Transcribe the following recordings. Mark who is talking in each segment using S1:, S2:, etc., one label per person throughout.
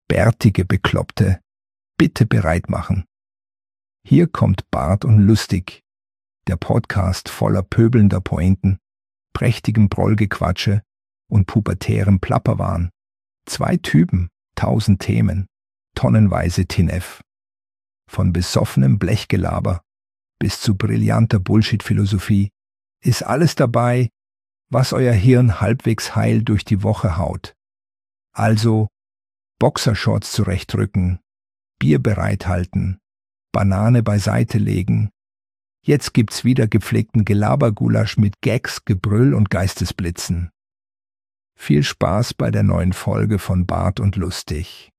S1: Bärtige Bekloppte, bitte bereit machen. Hier kommt Bart und Lustig, der Podcast voller pöbelnder Pointen, prächtigem Prollgequatsche und pubertärem Plapperwahn. 2 Typen, 1000 Themen, tonnenweise Tinef. Von besoffenem Blechgelaber bis zu brillanter Bullshit-Philosophie ist alles dabei, was euer Hirn halbwegs heil durch die Woche haut. Also Boxershorts zurechtrücken, Bier bereithalten, Banane beiseite legen. Jetzt gibt's wieder gepflegten Gelabergulasch mit Gags, Gebrüll und Geistesblitzen. Viel Spaß bei der neuen Folge von Bart und Lustig.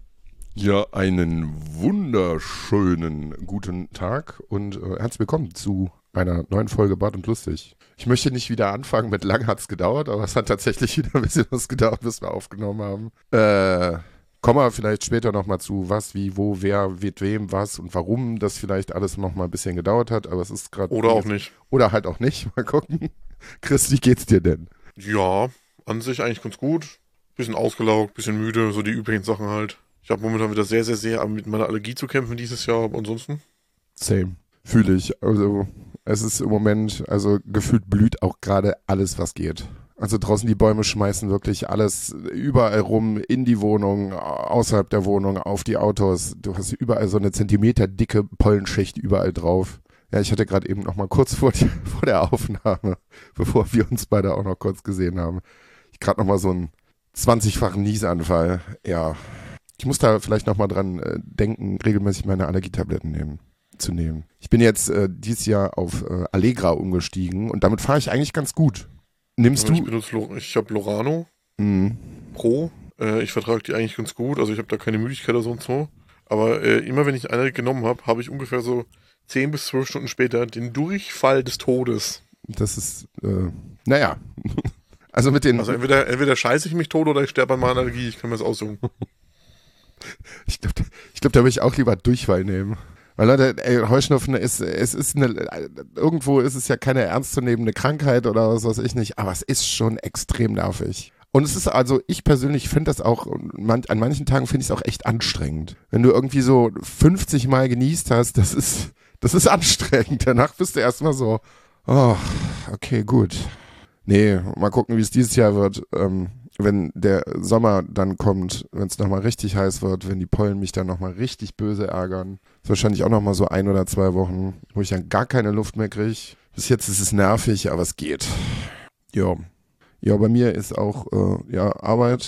S2: Ja, einen wunderschönen guten Tag und herzlich willkommen zu einer neuen Folge Bart und Lustig. Ich möchte nicht wieder anfangen mit lang hat's gedauert, aber es hat tatsächlich wieder ein bisschen was gedauert, bis wir aufgenommen haben. Kommen wir vielleicht später nochmal zu, was, wie, wo, wer, mit wem, was und warum das vielleicht alles nochmal ein bisschen gedauert hat, aber es ist gerade...
S3: Oder auch nicht.
S2: Oder halt auch nicht, mal gucken. Chris, wie geht's dir denn?
S3: Ja, an sich eigentlich ganz gut. Bisschen ausgelaugt, bisschen müde, so die üblichen Sachen halt. Ich habe momentan wieder sehr mit meiner Allergie zu kämpfen dieses Jahr, aber ansonsten.
S2: Same. Fühle ich. Also es ist im Moment, also gefühlt blüht auch gerade alles, was geht. Also draußen die Bäume schmeißen wirklich alles überall rum, in die Wohnung, außerhalb der Wohnung, auf die Autos. Du hast überall so eine zentimeterdicke Pollenschicht überall drauf. Ja, ich hatte gerade eben noch mal kurz vor der Aufnahme, bevor wir uns beide auch noch kurz gesehen haben, ich gerade noch mal so einen 20-fachen Niesanfall. Ja, ich muss da vielleicht noch mal dran denken, regelmäßig meine Allergietabletten zu nehmen. Ich bin jetzt dieses Jahr auf Allegra umgestiegen und damit fahre ich eigentlich ganz gut. Nimmst du?
S3: Ich habe Lorano Pro. Ich vertrage die eigentlich ganz gut. Also ich habe da keine Müdigkeit oder so und so. Aber immer wenn ich eine genommen habe, habe ich ungefähr so 10 bis 12 Stunden später den Durchfall des Todes.
S2: Das ist, naja. Also mit den...
S3: Also entweder scheiße ich mich tot oder ich sterbe an meiner Allergie. Ich kann mir das aussuchen.
S2: Ich glaube, da würde ich auch lieber Durchfall nehmen. Weil Leute, Heuschnupfen irgendwo ist es ja keine ernstzunehmende Krankheit oder was weiß ich nicht, aber es ist schon extrem nervig. Und es ist also, ich persönlich finde das auch, an manchen Tagen finde ich es auch echt anstrengend. Wenn du irgendwie so 50 Mal genießt hast, das ist anstrengend. Danach bist du erstmal so, oh, okay, gut. Nee, mal gucken, wie es dieses Jahr wird. Wenn der Sommer dann kommt, wenn es nochmal richtig heiß wird, wenn die Pollen mich dann nochmal richtig böse ärgern. Ist wahrscheinlich auch nochmal so 1 oder 2 Wochen, wo ich dann gar keine Luft mehr kriege. Bis jetzt ist es nervig, aber es geht. Ja. Ja, bei mir ist auch, Arbeit.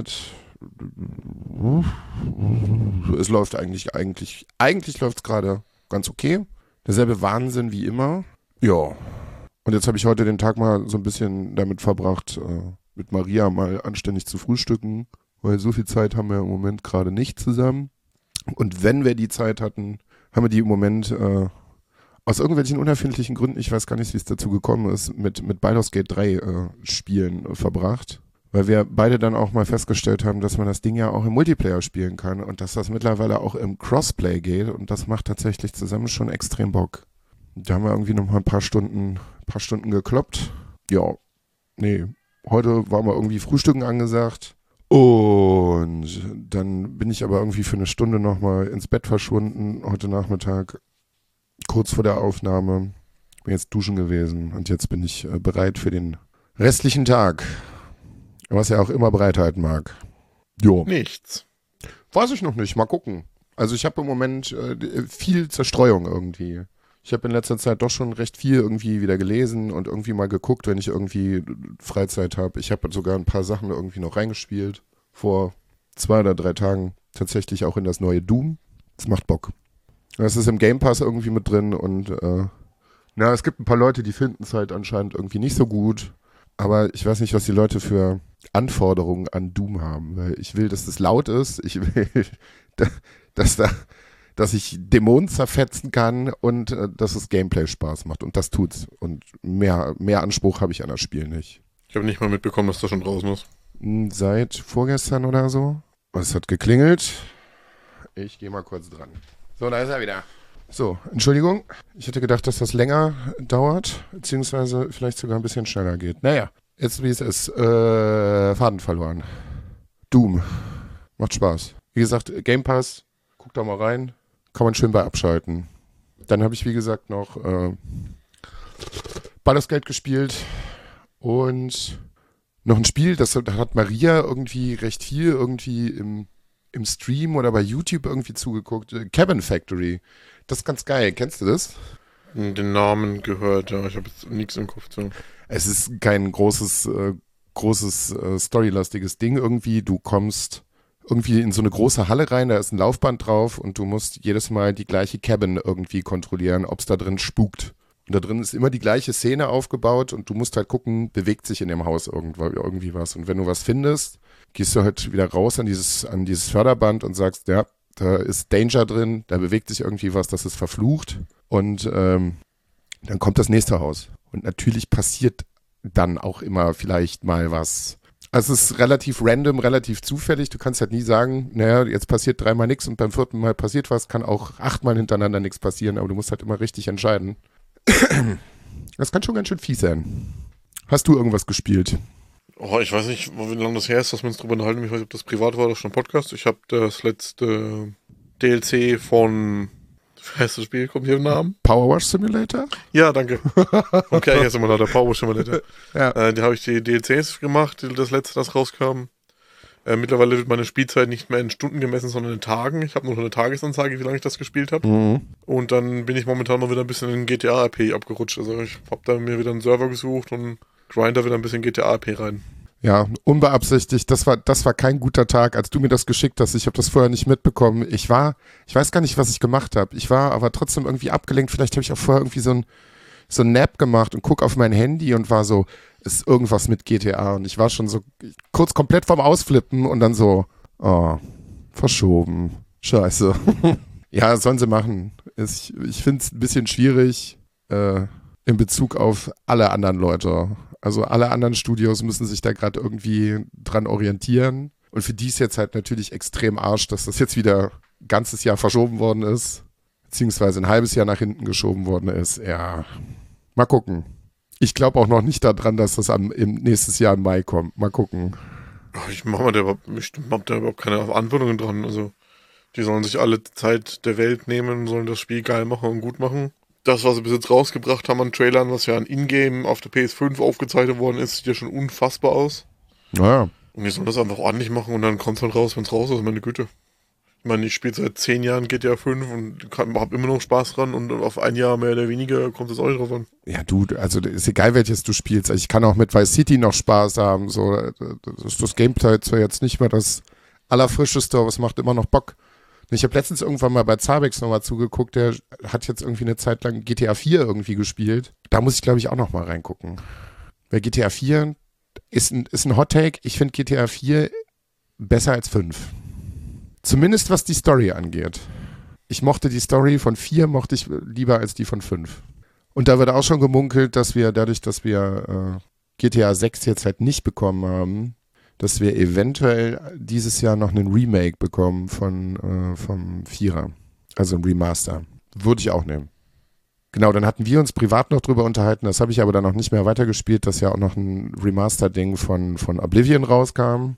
S2: Es läuft eigentlich läuft es gerade ganz okay. Derselbe Wahnsinn wie immer. Ja. Und jetzt habe ich heute den Tag mal so ein bisschen damit verbracht, mit Maria mal anständig zu frühstücken, weil so viel Zeit haben wir im Moment gerade nicht zusammen. Und wenn wir die Zeit hatten, haben wir die im Moment aus irgendwelchen unerfindlichen Gründen, ich weiß gar nicht, wie es dazu gekommen ist, mit Baldur's Gate 3 Spielen verbracht. Weil wir beide dann auch mal festgestellt haben, dass man das Ding ja auch im Multiplayer spielen kann und dass das mittlerweile auch im Crossplay geht und das macht tatsächlich zusammen schon extrem Bock. Da haben wir irgendwie noch mal ein paar Stunden gekloppt. Ja, nee. Heute war mal irgendwie Frühstücken angesagt und dann bin ich aber irgendwie für eine Stunde nochmal ins Bett verschwunden, heute Nachmittag, kurz vor der Aufnahme. Bin jetzt duschen gewesen und jetzt bin ich bereit für den restlichen Tag, was er auch immer bereithalten mag. Jo.
S3: Nichts.
S2: Weiß ich noch nicht, mal gucken. Also ich habe im Moment viel Zerstreuung irgendwie. Ich habe in letzter Zeit doch schon recht viel irgendwie wieder gelesen und irgendwie mal geguckt, wenn ich irgendwie Freizeit habe. Ich habe sogar ein paar Sachen irgendwie noch reingespielt. Vor 2 oder 3 Tagen tatsächlich auch in das neue Doom. Das macht Bock. Das ist im Game Pass irgendwie mit drin und es gibt ein paar Leute, die finden es halt anscheinend irgendwie nicht so gut. Aber ich weiß nicht, was die Leute für Anforderungen an Doom haben. Weil ich will, dass das laut ist. Ich will, dass ich Dämonen zerfetzen kann und dass das Gameplay Spaß macht. Und das tut's. Und mehr Anspruch habe ich an das Spiel nicht.
S3: Ich habe nicht mal mitbekommen, dass das schon draußen ist.
S2: Seit vorgestern oder so. Es hat geklingelt. Ich gehe mal kurz dran. So, da ist er wieder. So, Entschuldigung. Ich hätte gedacht, dass das länger dauert, beziehungsweise vielleicht sogar ein bisschen schneller geht. Naja, jetzt wie es ist. Faden verloren. Doom. Macht Spaß. Wie gesagt, Game Pass, guck da mal rein, kann man schön bei abschalten. Dann habe ich, wie gesagt, noch Baldur's Gate gespielt und noch ein Spiel, da hat Maria irgendwie recht viel irgendwie im Stream oder bei YouTube irgendwie zugeguckt. Cabin Factory. Das ist ganz geil. Kennst du das?
S3: Den Namen gehört, ja. Ich habe jetzt nichts im Kopf zu.
S2: Es ist kein großes storylastiges Ding irgendwie. Du kommst irgendwie in so eine große Halle rein, da ist ein Laufband drauf und du musst jedes Mal die gleiche Cabin irgendwie kontrollieren, ob es da drin spukt. Und da drin ist immer die gleiche Szene aufgebaut und du musst halt gucken, bewegt sich in dem Haus irgendwie was. Und wenn du was findest, gehst du halt wieder raus an dieses Förderband und sagst, ja, da ist Danger drin, da bewegt sich irgendwie was, das ist verflucht. Und dann kommt das nächste Haus. Und natürlich passiert dann auch immer vielleicht mal was. Also es ist relativ random, relativ zufällig. Du kannst halt nie sagen, naja, jetzt passiert 3-mal nichts und beim 4. Mal passiert was. Kann auch 8-mal hintereinander nichts passieren, aber du musst halt immer richtig entscheiden. Das kann schon ganz schön fies sein. Hast du irgendwas gespielt?
S3: Oh, ich weiß nicht, wie lange das her ist, dass wir uns drüber unterhalten. Ich weiß nicht, ob das privat war oder schon ein Podcast. Ich habe das letzte DLC von... Wie heißt das Spiel? Kommt hier im Namen?
S2: Power Wash Simulator?
S3: Ja, danke. Okay, hier ist immer noch der Power Wash Simulator.
S2: Ja.
S3: Da habe ich die DLCs gemacht, das letzte, das rauskam. Mittlerweile wird meine Spielzeit nicht mehr in Stunden gemessen, sondern in Tagen. Ich habe noch eine Tagesanzeige, wie lange ich das gespielt habe.
S2: Mhm.
S3: Und dann bin ich momentan mal wieder ein bisschen in GTA-RP abgerutscht. Also ich habe da mir wieder einen Server gesucht und grind da wieder ein bisschen GTA-RP rein.
S2: Ja, unbeabsichtigt. Das war kein guter Tag, als du mir das geschickt hast. Ich habe das vorher nicht mitbekommen. Ich weiß gar nicht, was ich gemacht habe. Ich war aber trotzdem irgendwie abgelenkt. Vielleicht habe ich auch vorher irgendwie so ein Nap gemacht und guck auf mein Handy und war so, ist irgendwas mit GTA. Und ich war schon so kurz komplett vorm Ausflippen und dann so, oh, verschoben. Scheiße. Ja, sollen sie machen. Ich finde es ein bisschen schwierig in Bezug auf alle anderen Leute. Also alle anderen Studios müssen sich da gerade irgendwie dran orientieren. Und für die ist jetzt halt natürlich extrem Arsch, dass das jetzt wieder ein ganzes Jahr verschoben worden ist. Beziehungsweise ein halbes Jahr nach hinten geschoben worden ist. Ja, mal gucken. Ich glaube auch noch nicht daran, dass das im nächstes Jahr im Mai kommt. Mal gucken.
S3: Ich habe da überhaupt keine Verantwortung dran. Also die sollen sich alle Zeit der Welt nehmen, sollen das Spiel geil machen und gut machen. Das, was sie bis jetzt rausgebracht haben an Trailern, was ja an Ingame auf der PS5 aufgezeichnet worden ist, sieht ja schon unfassbar aus.
S2: Naja.
S3: Und die sollen das einfach ordentlich machen und dann kommt es halt raus, wenn es raus ist, meine Güte. Ich meine, ich spiele seit 10 Jahren GTA 5 und habe immer noch Spaß dran und auf ein Jahr mehr oder weniger kommt es auch nicht drauf an.
S2: Ja, du, also ist egal, welches du spielst. Also ich kann auch mit Vice City noch Spaß haben. So, das Gameplay zwar jetzt nicht mehr das allerfrischeste, aber es macht immer noch Bock. Ich habe letztens irgendwann mal bei Zabex nochmal zugeguckt, der hat jetzt irgendwie eine Zeit lang GTA 4 irgendwie gespielt. Da muss ich, glaube ich, auch nochmal reingucken. Weil GTA 4 ist ein Hot Take. Ich finde GTA 4 besser als 5. Zumindest was die Story angeht. Ich mochte die Story von 4 mochte ich lieber als die von 5. Und da wird auch schon gemunkelt, dass wir dadurch, dass wir GTA 6 jetzt halt nicht bekommen haben, dass wir eventuell dieses Jahr noch einen Remake bekommen vom Vierer. Also ein Remaster. Würde ich auch nehmen. Genau, dann hatten wir uns privat noch drüber unterhalten, das habe ich aber dann noch nicht mehr weitergespielt, dass ja auch noch ein Remaster-Ding von Oblivion rauskam.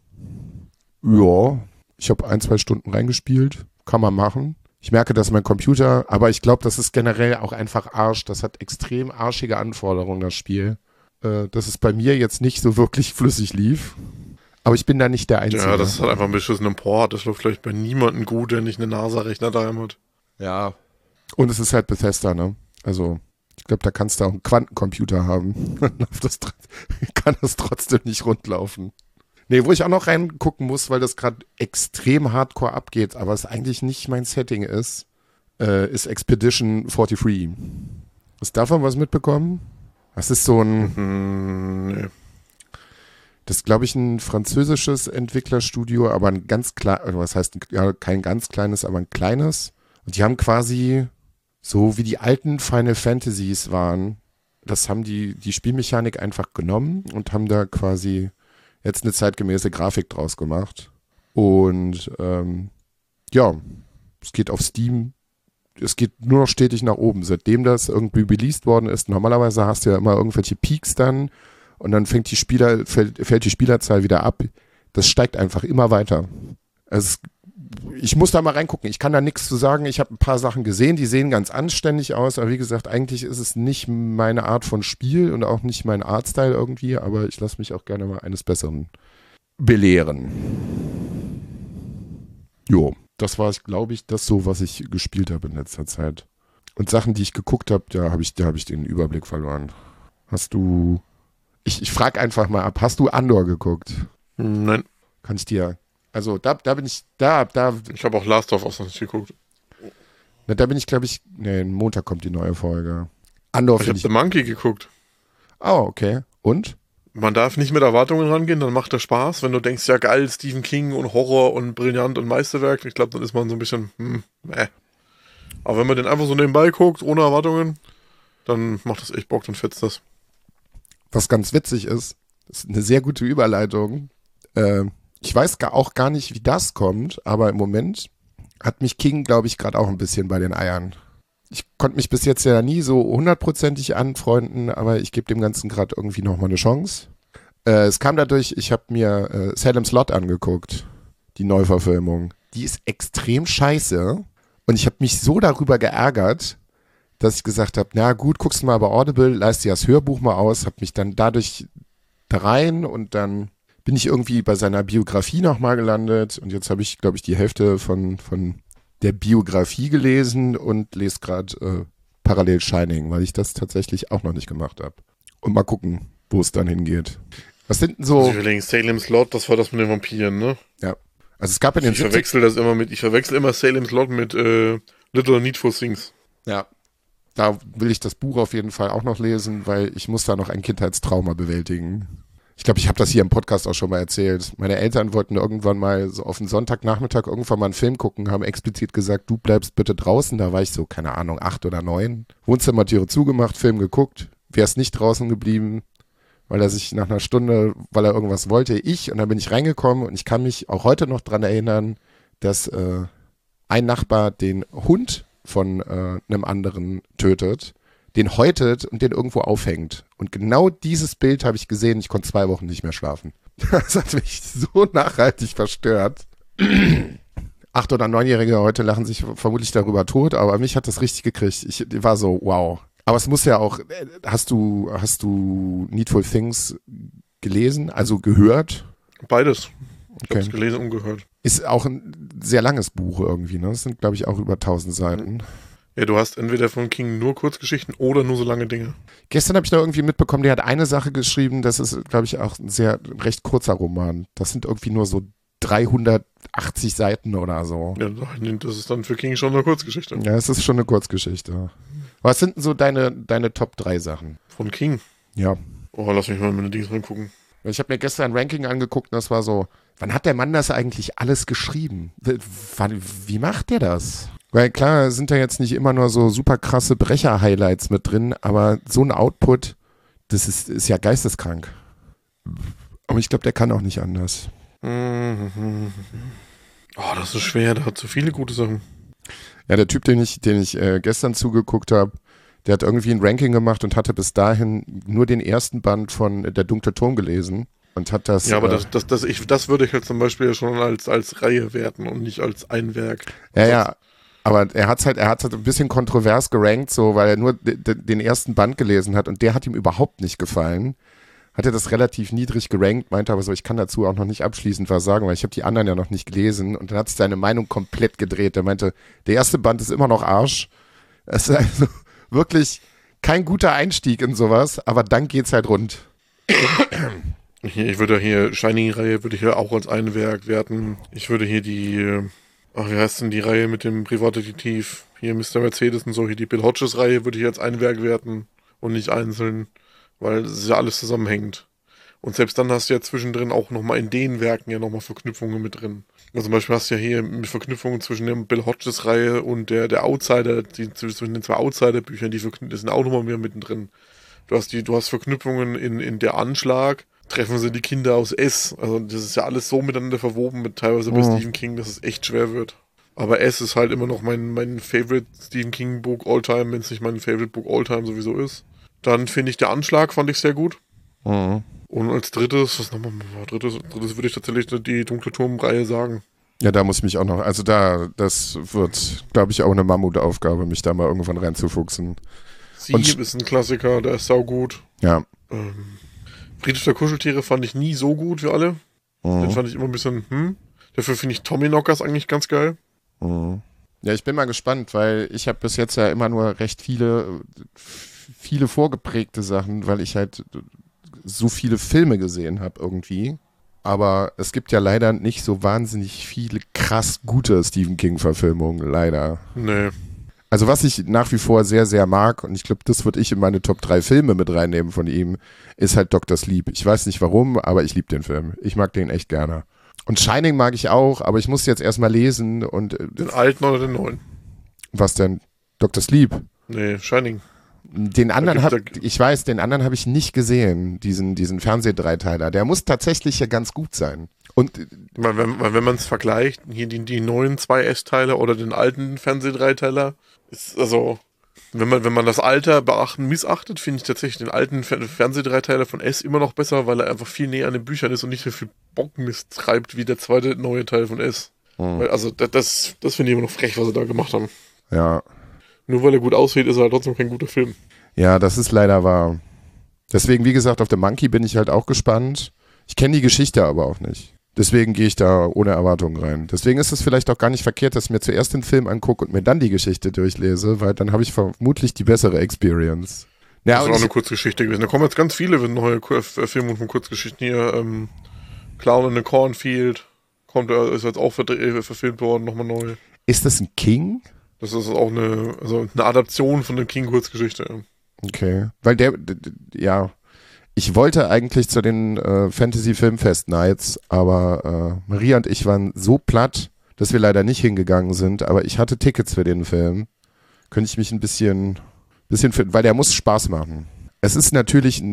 S2: Ja, ich habe 1-2 Stunden reingespielt. Kann man machen. Ich merke, dass mein Computer, aber ich glaube, das ist generell auch einfach Arsch. Das hat extrem arschige Anforderungen, das Spiel. Dass es bei mir jetzt nicht so wirklich flüssig lief. Aber ich bin da nicht der Einzige.
S3: Ja, das ist halt einfach ein beschissenen Port. Das läuft vielleicht bei niemandem gut, der nicht einen NASA-Rechner daheim hat.
S2: Ja. Und es ist halt Bethesda, ne? Also, ich glaube, da kannst du auch einen Quantencomputer haben. Kann das trotzdem nicht rundlaufen. Nee, wo ich auch noch reingucken muss, weil das gerade extrem hardcore abgeht, aber es eigentlich nicht mein Setting ist Expedition 43. Hast du davon was mitbekommen? Das ist so ein...
S3: Nee.
S2: Das ist, glaube ich, ein französisches Entwicklerstudio, aber ein ganz kleines, was heißt, ja, kein ganz kleines, aber ein kleines. Und die haben quasi, so wie die alten Final Fantasies waren, das haben die Spielmechanik einfach genommen und haben da quasi jetzt eine zeitgemäße Grafik draus gemacht. Und ja, es geht auf Steam, es geht nur noch stetig nach oben. Seitdem das irgendwie released worden ist, normalerweise hast du ja immer irgendwelche Peaks dann, und dann fällt die Spielerzahl wieder ab. Das steigt einfach immer weiter. Also ich muss da mal reingucken. Ich kann da nichts zu sagen. Ich habe ein paar Sachen gesehen, die sehen ganz anständig aus. Aber wie gesagt, eigentlich ist es nicht meine Art von Spiel und auch nicht mein Artstyle irgendwie. Aber ich lasse mich auch gerne mal eines Besseren belehren. Jo, das war, glaube ich, das so, was ich gespielt habe in letzter Zeit. Und Sachen, die ich geguckt habe, da habe ich den Überblick verloren. Hast du... Ich frage einfach mal ab, hast du Andor geguckt?
S3: Nein.
S2: Kann ich dir... Also da bin ich...
S3: Ich habe auch Last of Us noch nicht geguckt.
S2: Na, da bin ich, glaube ich... Nee, Montag kommt die neue Folge. Andor
S3: Ich habe The Monkey geguckt.
S2: Oh, okay. Und?
S3: Man darf nicht mit Erwartungen rangehen, dann macht das Spaß. Wenn du denkst, ja geil, Stephen King und Horror und brillant und Meisterwerk, ich glaube, dann ist man so ein bisschen, Aber wenn man den einfach so nebenbei guckt, ohne Erwartungen, dann macht das echt Bock, dann fetzt das.
S2: Was ganz witzig ist eine sehr gute Überleitung. Ich weiß auch gar nicht, wie das kommt, aber im Moment hat mich King, glaube ich, gerade auch ein bisschen bei den Eiern. Ich konnte mich bis jetzt ja nie so 100%ig anfreunden, aber ich gebe dem Ganzen gerade irgendwie nochmal eine Chance. Es kam dadurch, ich habe mir Salem's Lot angeguckt, die Neuverfilmung. Die ist extrem scheiße und ich habe mich so darüber geärgert, dass ich gesagt habe, na gut, guckst du mal bei Audible, leist dir das Hörbuch mal aus, habe mich dann dadurch da rein und dann bin ich irgendwie bei seiner Biografie nochmal gelandet und jetzt habe ich, glaube ich, die Hälfte von der Biografie gelesen und lese gerade parallel Shining, weil ich das tatsächlich auch noch nicht gemacht habe. Und mal gucken, wo es dann hingeht. Was sind denn so...
S3: Also ich überlege, Salem's Lot, das war das mit den Vampiren, ne?
S2: Ja. Also es gab in den
S3: Ich verwechsel immer Salem's Lot mit Little Needful Things.
S2: Ja. Da will ich das Buch auf jeden Fall auch noch lesen, weil ich muss da noch ein Kindheitstrauma bewältigen. Ich glaube, ich habe das hier im Podcast auch schon mal erzählt. Meine Eltern wollten irgendwann mal so auf den Sonntagnachmittag irgendwann mal einen Film gucken, haben explizit gesagt, du bleibst bitte draußen. Da war ich so, keine Ahnung, 8 oder 9. Wohnzimmertüre zugemacht, Film geguckt. Wer ist nicht draußen geblieben, weil er sich nach einer Stunde, weil er irgendwas wollte, und dann bin ich reingekommen und ich kann mich auch heute noch dran erinnern, dass ein Nachbar den Hund von einem anderen tötet, den häutet und den irgendwo aufhängt. Und genau dieses Bild habe ich gesehen. Ich konnte 2 Wochen nicht mehr schlafen. Das hat mich so nachhaltig verstört. 8- oder 9-Jährige heute lachen sich vermutlich darüber tot, aber mich hat das richtig gekriegt. Ich war so, wow. Aber es muss ja auch, hast du Needful Things gelesen, also gehört?
S3: Beides. Ich
S2: Okay.
S3: habe es gelesen und gehört.
S2: Ist auch ein sehr langes Buch irgendwie, ne? Das sind, glaube ich, auch über 1000 Seiten.
S3: Ja, du hast entweder von King nur Kurzgeschichten oder nur so lange Dinge.
S2: Gestern habe ich da irgendwie mitbekommen, der hat eine Sache geschrieben, das ist, glaube ich, auch ein recht kurzer Roman. Das sind irgendwie nur so 380 Seiten oder so.
S3: Ja, das ist dann für King schon eine Kurzgeschichte.
S2: Ja, es ist schon eine Kurzgeschichte. Was sind denn so deine Top 3 Sachen?
S3: Von King?
S2: Ja.
S3: Oh, lass mich mal in meine Dings reingucken.
S2: Ich habe mir gestern ein Ranking angeguckt und das war so, wann hat der Mann das eigentlich alles geschrieben? Wie macht der das? Weil klar, sind da jetzt nicht immer nur so super krasse Brecher-Highlights mit drin, aber so ein Output, das ist ja geisteskrank. Aber ich glaube, der kann auch nicht anders.
S3: Oh, das ist schwer, der hat so viele gute Sachen.
S2: Ja, der Typ, den ich gestern zugeguckt habe, der hat irgendwie ein Ranking gemacht und hatte bis dahin nur den ersten Band von Der dunkle Turm gelesen und hat das...
S3: Ja, aber das würde ich halt zum Beispiel schon als Reihe werten und nicht als ein Werk.
S2: Ja, aber er hat's halt ein bisschen kontrovers gerankt, so, weil er nur den ersten Band gelesen hat und der hat ihm überhaupt nicht gefallen. Hat er das relativ niedrig gerankt, meinte aber so, ich kann dazu auch noch nicht abschließend was sagen, weil ich habe die anderen ja noch nicht gelesen. Und dann hat sich seine Meinung komplett gedreht. Er meinte, der erste Band ist immer noch Arsch. Es ist also wirklich kein guter Einstieg in sowas, aber dann geht's halt rund.
S3: Ich würde hier, Shining-Reihe würde ich ja auch als ein Werk werten. Ich würde hier wie heißt denn die Reihe mit dem Privatdetektiv? Hier Mr. Mercedes und so, hier die Bill Hodges-Reihe würde ich als ein Werk werten und nicht einzeln, weil es ist ja alles zusammenhängend. Und selbst dann hast du ja zwischendrin auch nochmal in den Werken ja nochmal Verknüpfungen mit drin. Also zum Beispiel hast du ja hier Verknüpfungen zwischen der Bill Hodges-Reihe und der Outsider, zwischen den 2 Outsider-Büchern, die sind auch nochmal mehr mittendrin. Du hast Verknüpfungen in der Anschlag, treffen sie die Kinder aus S. Also das ist ja alles so miteinander verwoben, mit teilweise bei Stephen King, dass es echt schwer wird. Aber S ist halt immer noch mein Favorite Stephen King Book Alltime, wenn es nicht mein Favorite Book Alltime sowieso ist. Dann finde ich der Anschlag, fand ich sehr gut. Und als drittes, drittes würde ich tatsächlich die Dunkle Turm-Reihe sagen.
S2: Ja, da muss ich mich auch noch, also das wird, glaube ich, auch eine Mammutaufgabe, mich da mal irgendwann reinzufuchsen.
S3: Sieb ist ein Klassiker, der ist saugut.
S2: Ja.
S3: Friedhof der Kuscheltiere fand ich nie so gut wie alle. Den fand ich immer ein bisschen, Dafür finde ich Tommyknockers eigentlich ganz geil.
S2: Ja, ich bin mal gespannt, weil ich habe bis jetzt ja immer nur recht viele vorgeprägte Sachen, weil ich halt so viele Filme gesehen habe irgendwie. Aber es gibt ja leider nicht so wahnsinnig viele krass gute Stephen King-Verfilmungen, leider.
S3: Nee.
S2: Also was ich nach wie vor sehr, sehr mag, und ich glaube, das würde ich in meine Top 3 Filme mit reinnehmen von ihm, ist halt Dr. Sleep. Ich weiß nicht warum, aber ich liebe den Film. Ich mag den echt gerne. Und Shining mag ich auch, aber ich muss jetzt erstmal lesen und...
S3: Den alten oder den neuen?
S2: Was denn? Dr. Sleep?
S3: Nee, Shining.
S2: Den anderen ich weiß, den anderen habe ich nicht gesehen, diesen Fernsehdreiteiler. Der muss tatsächlich ja ganz gut sein. Und
S3: wenn man es vergleicht, hier die neuen 2 S-Teile oder den alten Fernsehdreiteiler, ist also, wenn man das Alter missachtet, finde ich tatsächlich den alten Fernsehdreiteiler von S immer noch besser, weil er einfach viel näher an den Büchern ist und nicht so viel Bockmist treibt wie der zweite neue Teil von S. Also das finde ich immer noch frech, was sie da gemacht haben.
S2: Ja.
S3: Nur weil er gut aussieht, ist er halt trotzdem kein guter Film.
S2: Ja, das ist leider wahr. Deswegen, wie gesagt, auf The Monkey bin ich halt auch gespannt. Ich kenne die Geschichte aber auch nicht. Deswegen gehe ich da ohne Erwartungen rein. Deswegen ist es vielleicht auch gar nicht verkehrt, dass ich mir zuerst den Film angucke und mir dann die Geschichte durchlese, weil dann habe ich vermutlich die bessere Experience. Ja,
S3: das ist auch eine Kurzgeschichte gewesen. Da kommen jetzt ganz viele neue Filme von Kurzgeschichten hier. Clown in the Cornfield ist jetzt auch verfilmt worden, nochmal neu.
S2: Ist das ein King?
S3: Das ist auch eine Adaption von der King-Kurzgeschichte.
S2: Okay, weil ich wollte eigentlich zu den Fantasy-Filmfest-Nights, aber Maria und ich waren so platt, dass wir leider nicht hingegangen sind, aber ich hatte Tickets für den Film. Könnte ich mich ein bisschen finden, weil der muss Spaß machen. Es ist natürlich,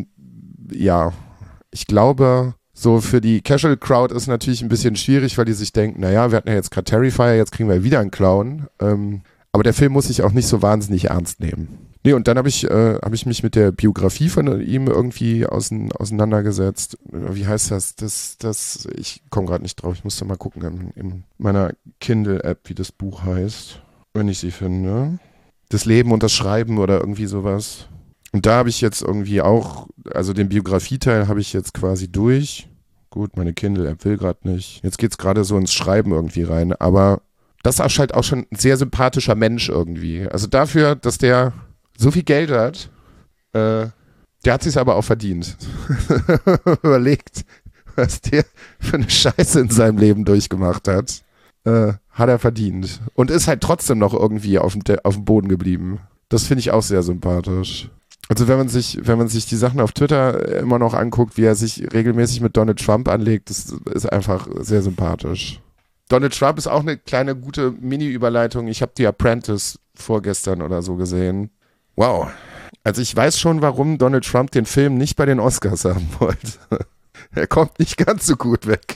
S2: ich glaube, so für die Casual Crowd ist natürlich ein bisschen schwierig, weil die sich denken, naja, wir hatten ja jetzt gerade Terrifier, jetzt kriegen wir wieder einen Clown. Aber der Film muss sich auch nicht so wahnsinnig ernst nehmen. Nee, und dann habe ich mich mit der Biografie von ihm irgendwie auseinandergesetzt. Wie heißt das? Ich komme gerade nicht drauf. Ich muss da mal gucken in meiner Kindle-App, wie das Buch heißt, wenn ich sie finde. Das Leben und das Schreiben oder irgendwie sowas. Und da habe ich jetzt irgendwie auch, also den Biografieteil habe ich jetzt quasi durch. Gut, meine Kindle-App will gerade nicht. Jetzt geht es gerade so ins Schreiben irgendwie rein. Aber das ist halt auch schon ein sehr sympathischer Mensch irgendwie. Also dafür, dass der so viel Geld hat, der hat sich's aber auch verdient. Überlegt, was der für eine Scheiße in seinem Leben durchgemacht hat, hat er verdient. Und ist halt trotzdem noch irgendwie auf dem Boden geblieben. Das finde ich auch sehr sympathisch. Also wenn man sich die Sachen auf Twitter immer noch anguckt, wie er sich regelmäßig mit Donald Trump anlegt, das ist einfach sehr sympathisch. Donald Trump ist auch eine kleine gute Mini-Überleitung. Ich habe The Apprentice vorgestern oder so gesehen. Wow. Also ich weiß schon, warum Donald Trump den Film nicht bei den Oscars haben wollte. Er kommt nicht ganz so gut weg.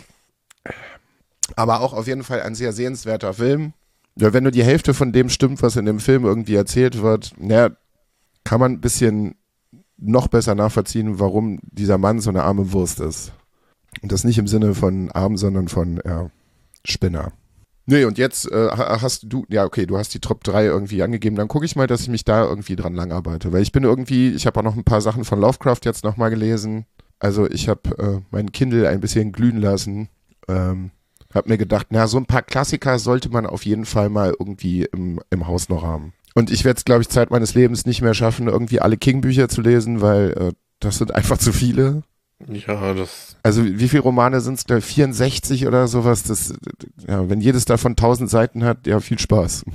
S2: Aber auch auf jeden Fall ein sehr sehenswerter Film. Ja, wenn nur die Hälfte von dem stimmt, was in dem Film irgendwie erzählt wird, kann man ein bisschen noch besser nachvollziehen, warum dieser Mann so eine arme Wurst ist. Und das nicht im Sinne von arm, sondern von, Spinner. Nee, und jetzt hast du hast die Top 3 irgendwie angegeben, dann gucke ich mal, dass ich mich da irgendwie dran langarbeite, weil ich habe auch noch ein paar Sachen von Lovecraft jetzt nochmal gelesen, also ich habe mein Kindle ein bisschen glühen lassen, habe mir gedacht, so ein paar Klassiker sollte man auf jeden Fall mal irgendwie im Haus noch haben. Und ich werde es, glaube ich, Zeit meines Lebens nicht mehr schaffen, irgendwie alle King-Bücher zu lesen, weil das sind einfach zu viele.
S3: Ja,
S2: also wie viele Romane sind es, glaube ich, 64 oder sowas? Wenn jedes davon 1000 Seiten hat, viel Spaß.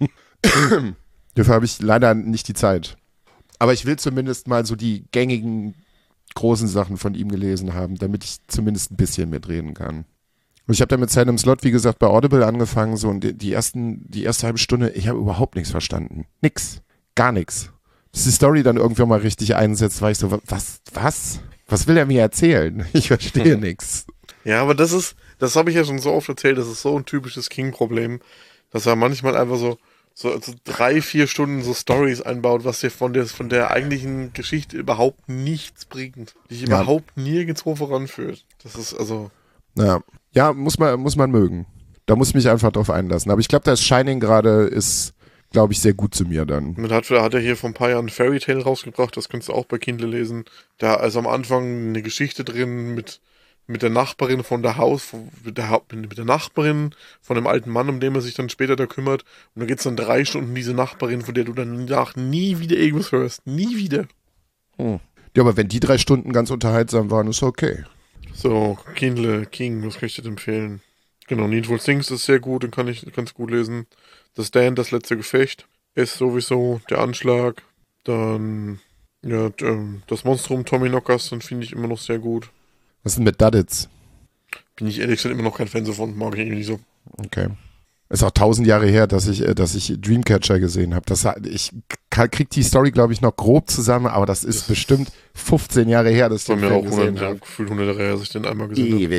S2: Dafür habe ich leider nicht die Zeit. Aber ich will zumindest mal so die gängigen großen Sachen von ihm gelesen haben, damit ich zumindest ein bisschen mitreden kann. Und ich habe dann mit Salem Slot, wie gesagt, bei Audible angefangen, so, und die erste halbe Stunde, ich habe überhaupt nichts verstanden. Nix. Gar nichts. Bis die Story dann irgendwann mal richtig einsetzt, war ich so, was? Was will er mir erzählen? Ich verstehe nichts.
S3: Ja, aber das habe ich ja schon so oft erzählt, das ist so ein typisches King-Problem, dass er manchmal einfach so 3-4 Stunden so Stories einbaut, was dir von der eigentlichen Geschichte überhaupt nichts bringt. Dich überhaupt nirgendwo voranführt. Das ist also...
S2: Ja, muss man mögen. Da muss ich mich einfach drauf einlassen. Aber ich glaube, das Shining gerade ist, glaube ich, sehr gut zu mir dann.
S3: Dann hat er hier vor ein paar Jahren Fairy Tail rausgebracht, das kannst du auch bei Kindle lesen. Da ist am Anfang eine Geschichte drin mit der Nachbarin von der mit der Nachbarin von dem alten Mann, um den er sich dann später da kümmert. Und da geht es dann 3 Stunden diese Nachbarin, von der du dann nie wieder irgendwas hörst. Nie wieder.
S2: Ja, aber wenn die 3 Stunden ganz unterhaltsam waren, ist okay.
S3: So, Kindle King, was kann ich dir empfehlen? Genau, Needful Things ist sehr gut, den kannst du gut lesen. The Stand, das letzte Gefecht, ist sowieso der Anschlag. Dann, ja, das Monstrum Tommyknockers, den finde ich immer noch sehr gut.
S2: Was ist denn mit Duddits?
S3: Bin ich ehrlich gesagt immer noch kein Fan davon, mag ich irgendwie nicht so.
S2: Okay. Ist auch 1000 Jahre her, dass ich Dreamcatcher gesehen habe. Ich krieg die Story, glaube ich, noch grob zusammen, aber das ist bestimmt 15 Jahre her, dass ich den Film gesehen habe.
S3: Gefühlt 100 Jahre her, dass ich den einmal gesehen habe.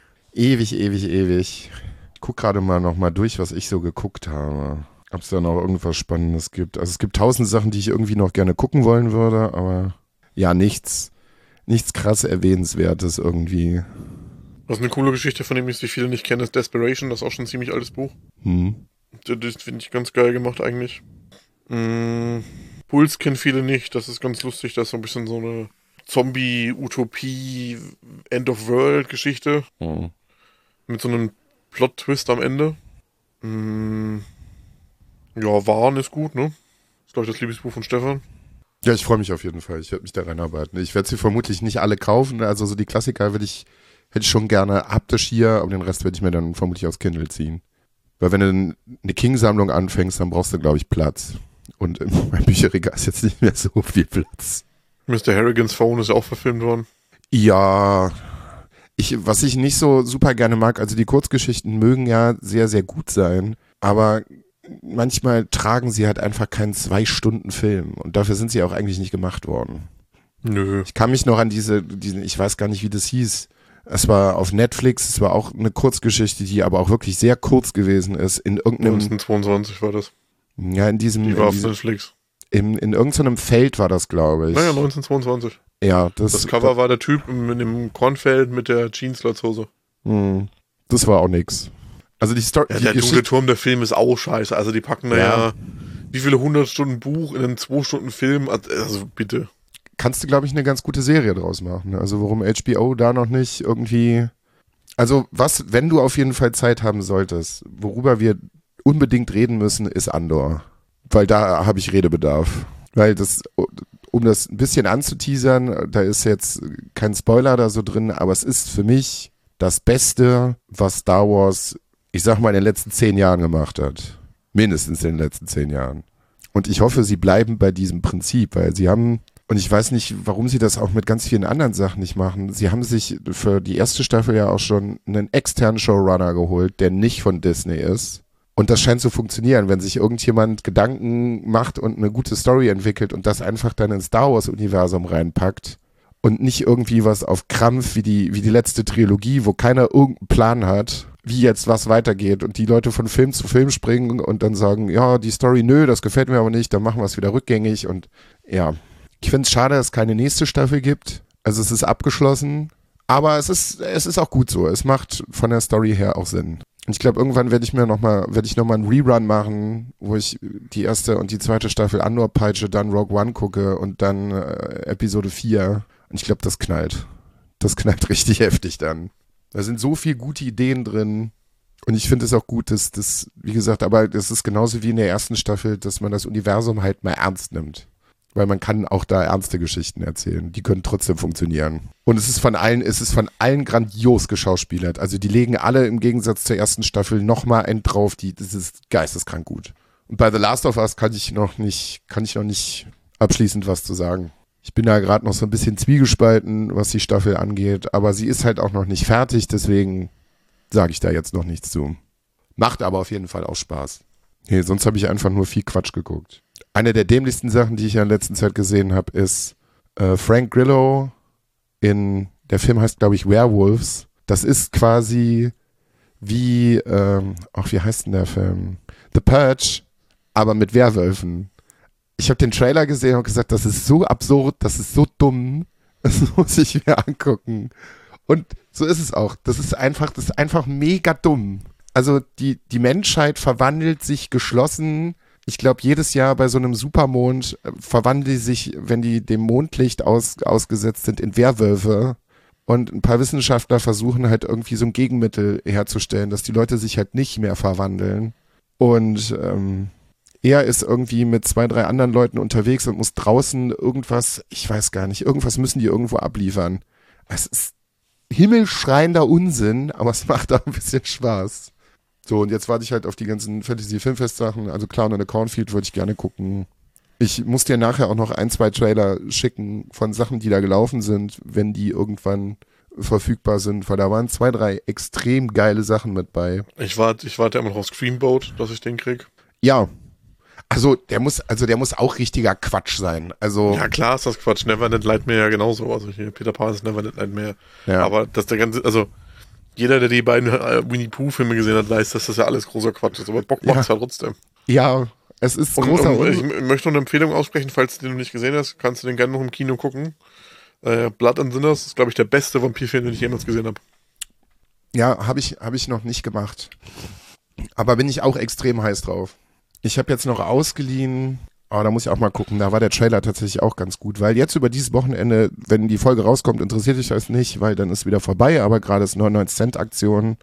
S2: Ewig. Ich guck gerade mal nochmal durch, was ich so geguckt habe. Ob es da noch irgendwas Spannendes gibt. Also es gibt 1000 Sachen, die ich irgendwie noch gerne gucken wollen würde, aber ja, nichts krass Erwähnenswertes irgendwie.
S3: Was eine coole Geschichte, von dem ich viele nicht kennen, ist Desperation, das ist auch schon ein ziemlich altes Buch. Das finde ich ganz geil gemacht eigentlich. Puls kennen viele nicht, das ist ganz lustig, das ist so ein bisschen so eine Zombie-Utopie End-of-World-Geschichte. Mit so einem Plot-Twist am Ende. Ja, Wahn ist gut, ne? Das ist, glaube ich, das Liebesbuch von Stefan.
S2: Ja, ich freue mich auf jeden Fall. Ich werde mich da reinarbeiten. Ich werde sie vermutlich nicht alle kaufen. Also so die Klassiker hätte ich schon gerne haptisch hier, aber den Rest werde ich mir dann vermutlich aus Kindle ziehen. Weil wenn du eine King-Sammlung anfängst, dann brauchst du, glaube ich, Platz. Und in meinem Bücherregal ist jetzt nicht mehr so viel Platz.
S3: Mr. Harrigans Phone ist auch verfilmt worden.
S2: Ja, was ich nicht so super gerne mag, also die Kurzgeschichten mögen ja sehr, sehr gut sein, aber manchmal tragen sie halt einfach keinen 2-Stunden-Film und dafür sind sie auch eigentlich nicht gemacht worden.
S3: Nö.
S2: Ich kann mich noch an diesen, ich weiß gar nicht, wie das hieß. Es war auf Netflix, es war auch eine Kurzgeschichte, die aber auch wirklich sehr kurz gewesen ist. In irgendeinem
S3: 1922 war das.
S2: Ja,
S3: Die war auf Netflix.
S2: In irgendeinem Feld war das, glaube ich.
S3: Naja, 1922.
S2: Ja,
S3: das Cover war der Typ mit dem Kornfeld mit der Jeanslatzhose.
S2: Das war auch nix. Also die Story.
S3: Ja, der dunkle Turm, der Film ist auch scheiße. Also die packen da ja wie viele 100 Stunden Buch in einen 2 Stunden Film. Also bitte.
S2: Kannst du, glaube ich, eine ganz gute Serie draus machen. Also warum HBO da noch nicht irgendwie. Also wenn du auf jeden Fall Zeit haben solltest, worüber wir unbedingt reden müssen, ist Andor. Weil da habe ich Redebedarf. Weil um das ein bisschen anzuteasern, da ist jetzt kein Spoiler da so drin, aber es ist für mich das Beste, was Star Wars, ich sag mal, in den letzten 10 Jahren gemacht hat. Mindestens in den letzten 10 Jahren. Und ich hoffe, sie bleiben bei diesem Prinzip, weil sie haben, und ich weiß nicht, warum sie das auch mit ganz vielen anderen Sachen nicht machen, sie haben sich für die erste Staffel ja auch schon einen externen Showrunner geholt, der nicht von Disney ist. Und das scheint zu funktionieren, wenn sich irgendjemand Gedanken macht und eine gute Story entwickelt und das einfach dann ins Star Wars-Universum reinpackt und nicht irgendwie was auf Krampf wie die letzte Trilogie, wo keiner irgendeinen Plan hat, wie jetzt was weitergeht und die Leute von Film zu Film springen und dann sagen, ja, die Story, nö, das gefällt mir aber nicht, dann machen wir es wieder rückgängig und ja. Ich finde es schade, dass es keine nächste Staffel gibt. Also es ist abgeschlossen, aber es ist auch gut so. Es macht von der Story her auch Sinn. Und ich glaube, irgendwann werde ich noch mal einen Rerun machen, wo ich die erste und die zweite Staffel Andor peitsche, dann Rogue One gucke und dann Episode 4. Und ich glaube, das knallt. Das knallt richtig heftig dann. Da sind so viele gute Ideen drin. Und ich finde es auch gut, dass das, wie gesagt, aber das ist genauso wie in der ersten Staffel, dass man das Universum halt mal ernst nimmt. Weil man kann auch da ernste Geschichten erzählen. Die können trotzdem funktionieren. Und es ist von allen grandios geschauspielert. Also die legen alle im Gegensatz zur ersten Staffel nochmal einen drauf, das ist geisteskrank gut. Und bei The Last of Us kann ich noch nicht abschließend was zu sagen. Ich bin da gerade noch so ein bisschen zwiegespalten, was die Staffel angeht, aber sie ist halt auch noch nicht fertig, deswegen sage ich da jetzt noch nichts zu. Macht aber auf jeden Fall auch Spaß. Nee, sonst habe ich einfach nur viel Quatsch geguckt. Eine der dämlichsten Sachen, die ich in der letzten Zeit gesehen habe, ist Frank Grillo der Film heißt, glaube ich, Werewolves. Das ist quasi wie, wie heißt denn der Film? The Purge, aber mit Werwölfen. Ich habe den Trailer gesehen und gesagt, das ist so absurd, das ist so dumm, das muss ich mir angucken. Und so ist es auch. Das ist einfach mega dumm. also die Menschheit verwandelt sich geschlossen. Ich glaube, jedes Jahr bei so einem Supermond verwandeln die sich, wenn die dem Mondlicht ausgesetzt sind, in Werwölfe. Und ein paar Wissenschaftler versuchen halt irgendwie so ein Gegenmittel herzustellen, dass die Leute sich halt nicht mehr verwandeln. Und er ist irgendwie mit 2, 3 anderen Leuten unterwegs und muss draußen irgendwas, ich weiß gar nicht, irgendwas müssen die irgendwo abliefern. Es ist himmelschreiender Unsinn, aber es macht auch ein bisschen Spaß. So, und jetzt warte ich halt auf die ganzen Fantasy-Filmfest-Sachen. Also Clown in the Cornfield würde ich gerne gucken. Ich muss dir nachher auch noch 1, 2 Trailer schicken von Sachen, die da gelaufen sind, wenn die irgendwann verfügbar sind, weil da waren 2, 3 extrem geile Sachen mit bei.
S3: Ich warte immer noch auf Screamboat, dass ich den krieg.
S2: Ja. Also der muss auch richtiger Quatsch sein. Also
S3: ja, klar ist das Quatsch. Neverland Nightmare ja genauso. Also hier Peter Pan ist Neverland Nightmare.
S2: Ja.
S3: Aber dass der ganze, also jeder, der die beiden Winnie-Pooh-Filme gesehen hat, weiß, dass das ja alles großer Quatsch ist. Aber Bock macht's halt trotzdem.
S2: Ja, es ist großer.
S3: Ich möchte noch eine Empfehlung aussprechen, falls du den noch nicht gesehen hast, kannst du den gerne noch im Kino gucken. Blood and Sinners ist, glaube ich, der beste Vampirfilm, den ich jemals gesehen habe.
S2: Ja, habe ich noch nicht gemacht. Aber bin ich auch extrem heiß drauf. Ich habe jetzt noch ausgeliehen, aber da muss ich auch mal gucken, da war der Trailer tatsächlich auch ganz gut, weil jetzt über dieses Wochenende, wenn die Folge rauskommt, interessiert dich das nicht, weil dann ist wieder vorbei, aber gerade ist 99-Cent-Aktion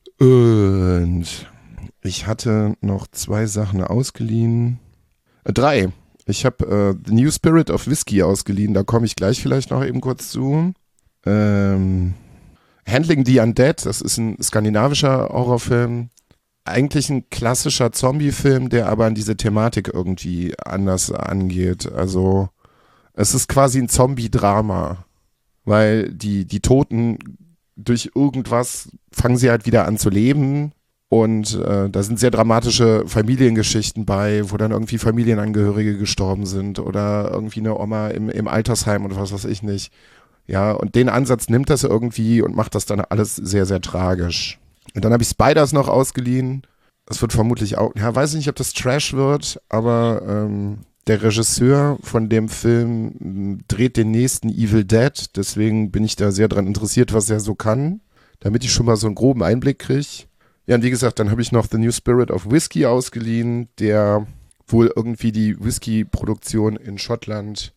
S2: und ich hatte noch 2 Sachen ausgeliehen, 3. Ich habe The New Spirit of Whiskey ausgeliehen, da komme ich gleich vielleicht noch eben kurz zu. Handling the Undead, das ist ein skandinavischer Horrorfilm. Eigentlich ein klassischer Zombie-Film, der aber an diese Thematik irgendwie anders angeht. Also es ist quasi ein Zombie-Drama, weil die Toten durch irgendwas fangen sie halt wieder an zu leben und da sind sehr dramatische Familiengeschichten bei, wo dann irgendwie Familienangehörige gestorben sind oder irgendwie eine Oma im Altersheim oder was weiß ich nicht. Ja, und den Ansatz nimmt das irgendwie und macht das dann alles sehr, sehr tragisch. Und dann habe ich Spiders noch ausgeliehen. Das wird vermutlich auch, ja, weiß nicht, ob das Trash wird, aber der Regisseur von dem Film dreht den nächsten Evil Dead. Deswegen bin ich da sehr dran interessiert, was er so kann, damit ich schon mal so einen groben Einblick kriege. Ja, und wie gesagt, dann habe ich noch The New Spirit of Whiskey ausgeliehen, der wohl irgendwie die Whisky-Produktion in Schottland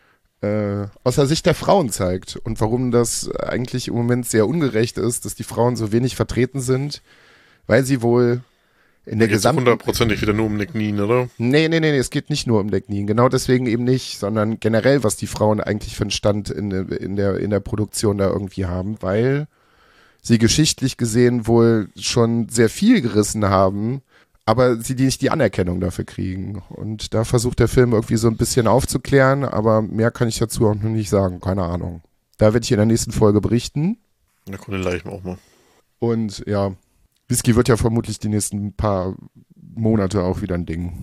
S2: aus der Sicht der Frauen zeigt und warum das eigentlich im Moment sehr ungerecht ist, dass die Frauen so wenig vertreten sind, weil sie wohl in der gesamten...
S3: 100%ig wieder nur um Necknien, oder?
S2: Nee, es geht nicht nur um Necknien, genau deswegen eben nicht, sondern generell, was die Frauen eigentlich für einen Stand in der Produktion da irgendwie haben, weil sie geschichtlich gesehen wohl schon sehr viel gerissen haben, aber sie nicht die Anerkennung dafür kriegen. Und da versucht der Film irgendwie so ein bisschen aufzuklären, aber mehr kann ich dazu auch noch nicht sagen, keine Ahnung. Da werde ich in der nächsten Folge berichten.
S3: Da kommt den ich mir auch mal.
S2: Und ja, Whisky wird ja vermutlich die nächsten paar Monate auch wieder ein Ding.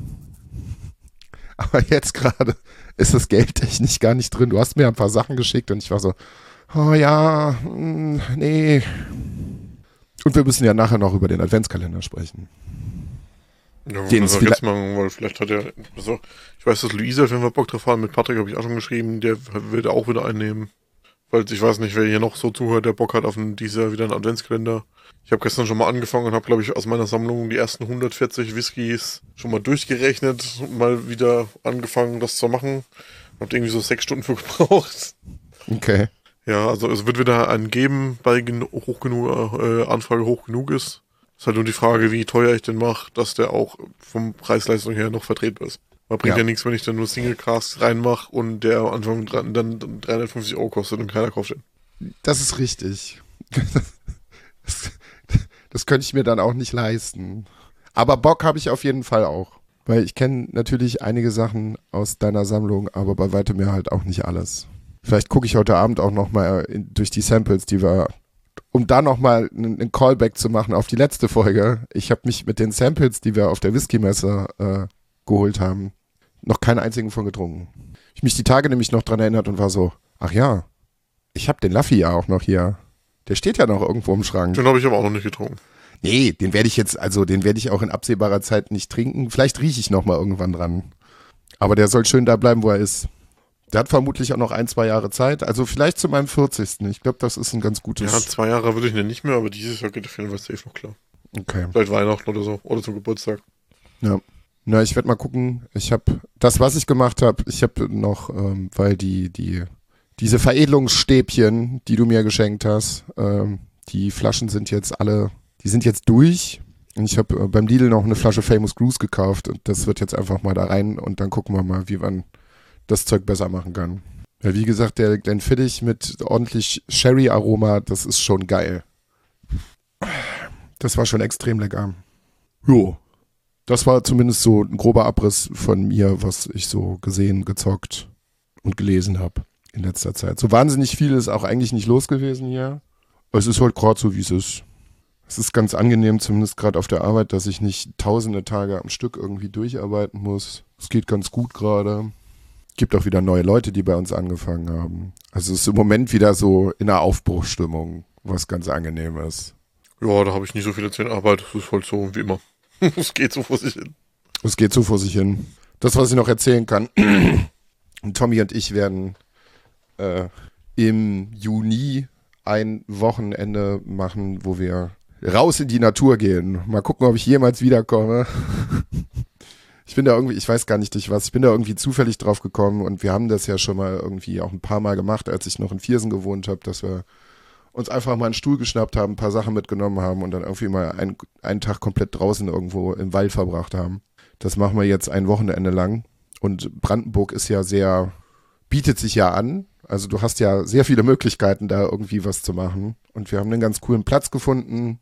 S2: Aber jetzt gerade ist das geldtechnisch gar nicht drin. Du hast mir ein paar Sachen geschickt und ich war so, oh ja, nee. Und wir müssen ja nachher noch über den Adventskalender sprechen.
S3: Ja, den es jetzt machen, weil vielleicht hat er, also ich weiß, dass Luisa, wenn wir Bock drauf haben, mit Patrick habe ich auch schon geschrieben, der wird auch wieder einnehmen. Weil ich weiß nicht, wer hier noch so zuhört, der Bock hat auf dieser wieder einen Adventskalender. Ich habe gestern schon mal angefangen und habe, glaube ich, aus meiner Sammlung die ersten 140 Whiskys schon mal durchgerechnet und mal wieder angefangen, das zu machen. Hab irgendwie so 6 Stunden für gebraucht.
S2: Okay.
S3: Ja, also es wird wieder einen geben, bei Anfrage hoch genug ist. Ist halt nur die Frage, wie teuer ich den mache, dass der auch vom Preis-Leistung her noch vertretbar ist. Man bringt ja nichts, wenn ich dann nur Single-Cast reinmache und der am Anfang dann 350 € kostet und keiner kauft den.
S2: Das ist richtig. Das könnte ich mir dann auch nicht leisten. Aber Bock habe ich auf jeden Fall auch. Weil ich kenne natürlich einige Sachen aus deiner Sammlung, aber bei weitem mir halt auch nicht alles. Vielleicht gucke ich heute Abend auch nochmal durch die Samples, die wir... Um da nochmal einen Callback zu machen auf die letzte Folge. Ich habe mich mit den Samples, die wir auf der Whisky-Messe geholt haben, noch keinen einzigen von getrunken. Ich mich die Tage nämlich noch dran erinnert und war so, ach ja, ich habe den Laffy ja auch noch hier. Der steht ja noch irgendwo im Schrank.
S3: Den habe ich aber auch noch nicht getrunken.
S2: Nee, den werde ich auch in absehbarer Zeit nicht trinken. Vielleicht rieche ich noch mal irgendwann dran. Aber der soll schön da bleiben, wo er ist. Der hat vermutlich auch noch 1, 2 Jahre Zeit. Also vielleicht zu meinem 40. Ich glaube, das ist ein ganz gutes...
S3: Ja, 2 Jahre würde ich nicht mehr, aber dieses Jahr geht auf jeden Fall safe noch klar.
S2: Okay.
S3: Vielleicht Weihnachten oder so. Oder zum Geburtstag.
S2: Ja. Na, ich werde mal gucken. Ich habe das, was ich gemacht habe, ich habe noch, weil diese Veredelungsstäbchen, die du mir geschenkt hast, die Flaschen sind jetzt durch. Und ich habe beim Lidl noch eine Flasche Famous Grooves gekauft und das wird jetzt einfach mal da rein und dann gucken wir mal, wie man das Zeug besser machen kann. Ja, wie gesagt, der Glenfiddich mit ordentlich Sherry-Aroma, das ist schon geil. Das war schon extrem lecker. Jo. Das war zumindest so ein grober Abriss von mir, was ich so gesehen, gezockt und gelesen habe in letzter Zeit. So wahnsinnig viel ist auch eigentlich nicht los gewesen hier. Es ist halt gerade so, wie es ist. Es ist ganz angenehm, zumindest gerade auf der Arbeit, dass ich nicht tausende Tage am Stück irgendwie durcharbeiten muss. Es geht ganz gut gerade. Gibt auch wieder neue Leute, die bei uns angefangen haben. Also es ist im Moment wieder so in einer Aufbruchsstimmung, was ganz angenehm ist.
S3: Ja, da habe ich nicht so viel erzählt. Arbeit, das ist halt so wie immer. Es geht so vor sich hin.
S2: Es geht so vor sich hin. Das, was ich noch erzählen kann. Tommy und ich werden im Juni ein Wochenende machen, wo wir raus in die Natur gehen. Mal gucken, ob ich jemals wiederkomme. Ich bin da irgendwie, ich weiß gar nicht durch was, ich bin da irgendwie zufällig drauf gekommen und wir haben das ja schon mal irgendwie auch ein paar Mal gemacht, als ich noch in Viersen gewohnt habe, dass wir uns einfach mal einen Stuhl geschnappt haben, ein paar Sachen mitgenommen haben und dann irgendwie mal einen Tag komplett draußen irgendwo im Wald verbracht haben. Das machen wir jetzt ein Wochenende lang und Brandenburg ist ja bietet sich ja an. Also du hast ja sehr viele Möglichkeiten, da irgendwie was zu machen. Und wir haben einen ganz coolen Platz gefunden,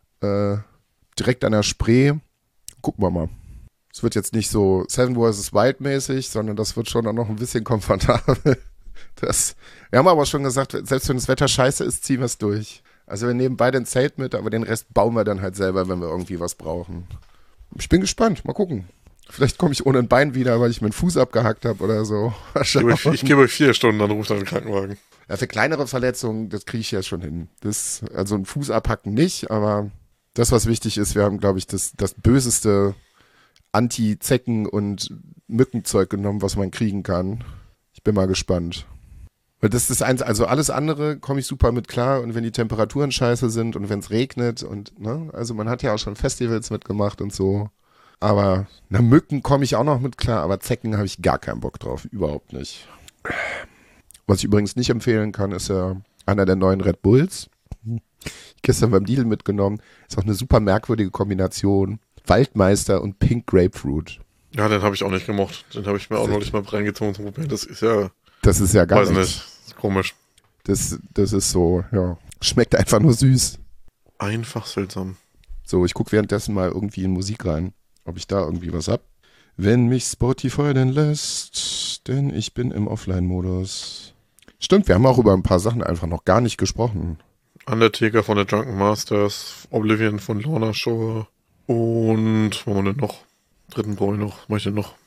S2: direkt an der Spree. Gucken wir mal. Es wird jetzt nicht so Seven vs. Wild mäßig, sondern das wird schon auch noch ein bisschen komfortabel. Wir haben aber schon gesagt, selbst wenn das Wetter scheiße ist, ziehen wir es durch. Also wir nehmen beide ein Zelt mit, aber den Rest bauen wir dann halt selber, wenn wir irgendwie was brauchen. Ich bin gespannt, mal gucken. Vielleicht komme ich ohne ein Bein wieder, weil ich mir einen Fuß abgehackt habe oder so.
S3: Ich gebe euch 4 Stunden, dann ruft dann den Krankenwagen.
S2: Ja, für kleinere Verletzungen, das kriege ich ja schon hin. Also ein Fuß abhacken nicht, aber das, was wichtig ist, wir haben, glaube ich, das böseste Anti-Zecken- und Mückenzeug genommen, was man kriegen kann. Ich bin mal gespannt. Weil das ist eins, also alles andere komme ich super mit klar und wenn die Temperaturen scheiße sind und wenn es regnet und, ne, also man hat ja auch schon Festivals mitgemacht und so. Aber Mücken komme ich auch noch mit klar, aber Zecken habe ich gar keinen Bock drauf, überhaupt nicht. Was ich übrigens nicht empfehlen kann, ist ja einer der neuen Red Bulls. Gestern beim Lidl mitgenommen. Ist auch eine super merkwürdige Kombination. Waldmeister und Pink Grapefruit.
S3: Ja, den habe ich auch nicht gemocht. Den habe ich mir auch noch nicht mal reingezogen zum Probieren. Das ist ja
S2: gar
S3: weiß
S2: nicht.
S3: Das ist komisch.
S2: Das ist so, ja. Schmeckt einfach nur süß.
S3: Einfach seltsam.
S2: So, ich gucke währenddessen mal irgendwie in Musik rein, ob ich da irgendwie was hab. Wenn mich Spotify denn lässt, denn ich bin im Offline-Modus. Stimmt, wir haben auch über ein paar Sachen einfach noch gar nicht gesprochen.
S3: Undertaker von der Drunken Masters, Oblivion von Lorna Shore und was haben wir denn noch? Dritten Boy noch. Was mach ich denn noch?